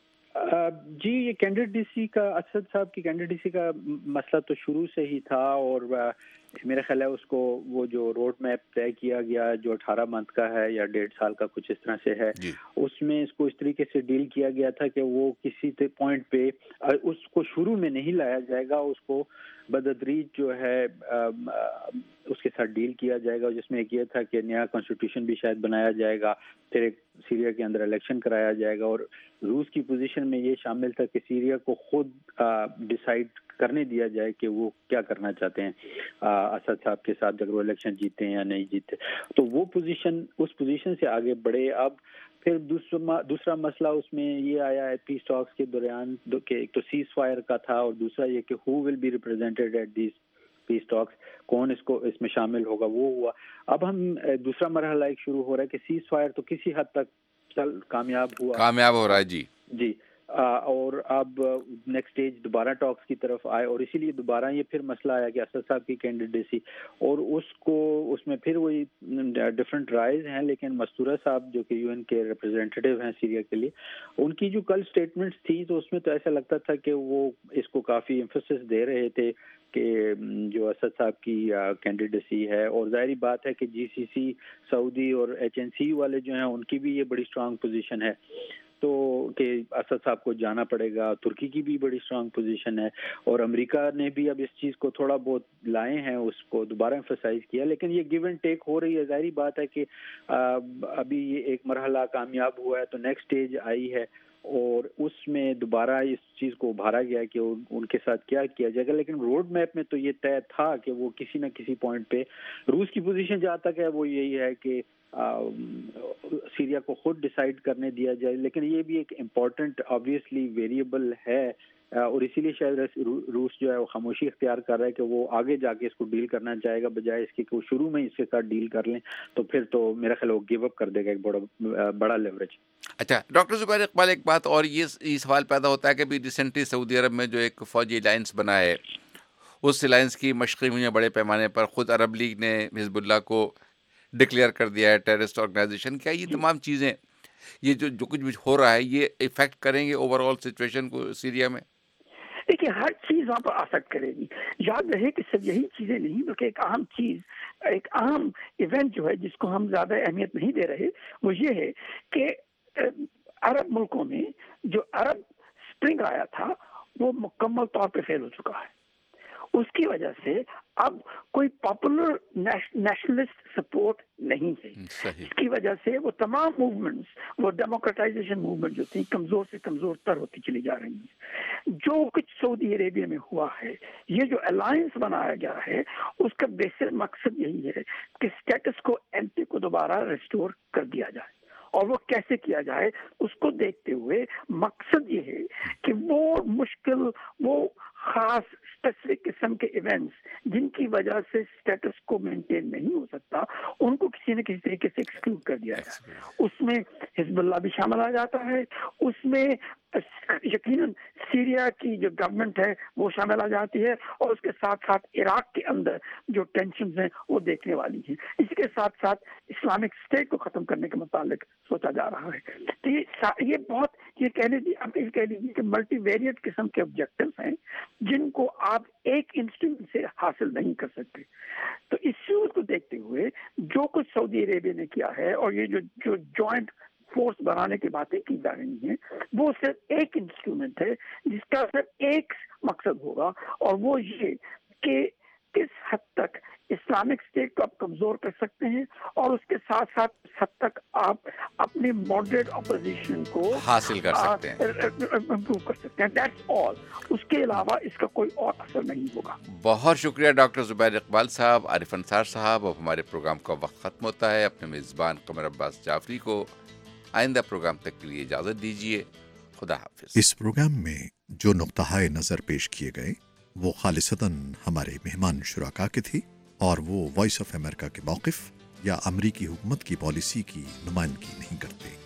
جی یہ کینڈیڈیسی کا، اسد صاحب کی کینڈیڈیسی کا مسئلہ تو شروع سے ہی تھا، اور میرا خیال ہے اس کو وہ جو روڈ میپ طے کیا گیا جو اٹھارہ منتھ کا ہے یا ڈیڑھ سال کا کچھ اس طرح سے ہے، اس میں اس کو اس طریقے سے ڈیل کیا گیا تھا کہ وہ کسی پوائنٹ پہ اس کو شروع میں نہیں لایا جائے گا، اس کو بدتدریج جو ہے اس کے ساتھ ڈیل کیا جائے گا، جس میں ایک یہ تھا کہ نیا کانسٹیٹیوشن بھی شاید بنایا جائے گا، پھر ایک سیریا کے اندر الیکشن کرایا جائے گا، اور روس کی پوزیشن میں یہ شامل تھا کہ سیریا کو خود ڈیسائیڈ کرنے دیا جائے کہ وہ کیا کرنا چاہتے ہیں اسد صاحب کے ساتھ، اگر وہ الیکشن جیتے ہیں یا نہیں جیتے۔ تو وہ پوزیشن اس پوزیشن سے آگے بڑھے۔ اب پھر دوسرا دوسرا مسئلہ اس میں یہ آیا ہے پیس ٹاکس کے دوران کہ ایک تو سیز فائر کا تھا، اور دوسرا یہ کہ who will be represented at these peace talks, کون اس کو اس میں شامل ہوگا، وہ ہوا۔ اب ہم دوسرا مرحلہ ایک شروع ہو رہا ہے کہ سیز فائر تو کسی حد تک چل کامیاب ہوا کامیاب ہو رہا ہے جی جی اور اب نیکسٹ اسٹیج دوبارہ ٹاکس کی طرف آئے، اور اسی لیے دوبارہ یہ پھر مسئلہ آیا کہ اسد صاحب کی کینڈیڈیسی، اور اس کو اس میں پھر وہی ڈفرینٹ رائز ہیں، لیکن مستورہ صاحب جو کہ یو این کے ریپرزینٹیو ہیں سیریا کے لیے، ان کی جو کل سٹیٹمنٹس تھی تو اس میں تو ایسا لگتا تھا کہ وہ اس کو کافی ایمفیسس دے رہے تھے کہ جو اسد صاحب کی کینڈیڈیسی ہے، اور ظاہری بات ہے کہ جی سی سی سعودی اور ایچ این سی والے جو ہیں ان کی بھی یہ بڑی اسٹرانگ پوزیشن ہے، تو کہ اسد صاحب کو جانا پڑے گا۔ ترکی کی بھی بڑی اسٹرانگ پوزیشن ہے، اور امریکہ نے بھی اب اس چیز کو تھوڑا بہت لائے ہیں، اس کو دوبارہ ایمفسائز کیا، لیکن یہ گیو اینڈ ٹیک ہو رہی ہے۔ ظاہری بات ہے کہ ابھی یہ ایک مرحلہ کامیاب ہوا ہے تو نیکسٹ اسٹیج آئی ہے، اور اس میں دوبارہ اس چیز کو ابھارا گیا کہ ان کے ساتھ کیا کیا جائے گا، لیکن روڈ میپ میں تو یہ طے تھا کہ وہ کسی نہ کسی پوائنٹ پہ روس کی پوزیشن جہاں تک ہے وہ یہی ہے کہ سیریا کو خود ڈیسائیڈ کرنے دیا جائے، لیکن یہ بھی ایک امپورٹنٹ آبویسلی ویریبل ہے، اور اسی لیے شاید روس جو ہے وہ خاموشی اختیار کر رہا ہے کہ وہ آگے جا کے اس کو ڈیل کرنا چاہے گا، بجائے اس کے کہ وہ شروع میں اس کے ساتھ ڈیل کر لیں تو پھر تو میرا خیال وہ گیو اپ کر دے گا ایک بڑا بڑا لیوریج۔ اچھا ڈاکٹر زبیر اقبال، ایک بات اور یہ سوال پیدا ہوتا ہے کہ ابھی ریسنٹلی سعودی عرب میں جو ایک فوجی الائنس بنا ہے، اس الائنس کی مشقیں ہوئی ہیں بڑے پیمانے پر، خود عرب لیگ نے حزب اللہ کو ڈکلیئر کر دیا ہے ٹیررسٹ آرگنائزیشن۔ کیا یہ تمام چیزیں، یہ جو جو کچھ بھی ہو رہا ہے، یہ افیکٹ کریں گے اوور آل سچویشن کو سیریا میں؟ دیکھیے ہر چیز وہاں پر افیکٹ کرے گی، یاد رہے کہ صرف یہی چیزیں نہیں بلکہ ایک اہم چیز، ایک اہم ایونٹ جو ہے جس کو ہم زیادہ اہمیت نہیں دے رہے، وہ یہ ہے کہ عرب ملکوں میں جو عرب اسپرنگ آیا تھا وہ مکمل طور پہ فیل ہو چکا ہے۔ اس کی وجہ سے اب کوئی پاپولر نیشنلسٹ سپورٹ نہیں ہے، اس کی وجہ سے وہ تمام موومنٹس، وہ ڈیموکریٹائزیشن موومنٹ جو تھی کمزور سے کمزور تر ہوتی چلی جا رہی ہیں۔ جو کچھ سعودی عربیہ میں ہوا ہے، یہ جو الائنس بنایا گیا ہے، اس کا بیسک مقصد یہی ہے کہ اسٹیٹس کو ایم پی کو دوبارہ ریسٹور کر دیا جائے، اور وہ کیسے کیا جائے اس کو دیکھتے ہوئے مقصد یہ ہے کہ وہ مشکل، وہ خاص اسپیسیفک قسم کے ایونٹس جن کی وجہ سے اسٹیٹس کو مینٹین نہیں ہو سکتا، ان کو کسی نہ کسی طریقے سے ایکسکلوڈ کر دیا جائے۔ اس میں حزب اللہ بھی شامل آ جاتا ہے، اس میں یقیناً سیریا کی جو گورنمنٹ ہے وہ شامل آ جاتی ہے، اور اس کے ساتھ ساتھ عراق کے اندر جو ٹینشنز ہیں وہ دیکھنے والی ہیں۔ اسی کے ساتھ ساتھ اسلامک اسٹیٹ کو ختم کرنے کے متعلق سوچا جا رہا ہے۔ تو یہ یہ بہت یہ کہہ لیجیے، اب یہ کہہ لیجیے کہ ملٹی ویریٹ قسم کے آبجیکٹیوز ہیں جن کو آپ ایک انسٹرومنٹ سے حاصل نہیں کر سکتے. تو اس چیز کو دیکھتے ہوئے جو کچھ سعودی عربیہ نے کیا ہے اور یہ جو جو جوائنٹ فورس بنانے کی باتیں کی جا رہی ہیں وہ صرف ایک انسٹرومنٹ ہے جس کا صرف ایک مقصد ہوگا اور وہ یہ کہ کس حد تک اسلامک اسٹیٹ کو آپ کمزور کر سکتے ہیں اور اس کے ساتھ ساتھ اس حد تک آپ اپنی ماڈریٹ اپوزیشن کو حاصل کر سکتے ہیں امپروو کر سکتے ہیں. That's all. اس کے علاوہ اس کا کوئی اور اثر نہیں ہوگا. بہت شکریہ ڈاکٹر زبیر اقبال صاحب. عارف انصار صاحب، اب ہمارے پروگرام کا وقت ختم ہوتا ہے. اپنے میزبان قمر عباس جعفری کو آئندہ پروگرام تک کے لیے اجازت دیجیے. خدا حافظ. اس پروگرام میں جو نقطہ نظر پیش کیے گئے وہ خالصتاً ہمارے مہمان شرکا کے تھی اور وہ وائس آف امریکہ کے موقف یا امریکی حکومت کی پالیسی کی نمائندگی نہیں کرتے.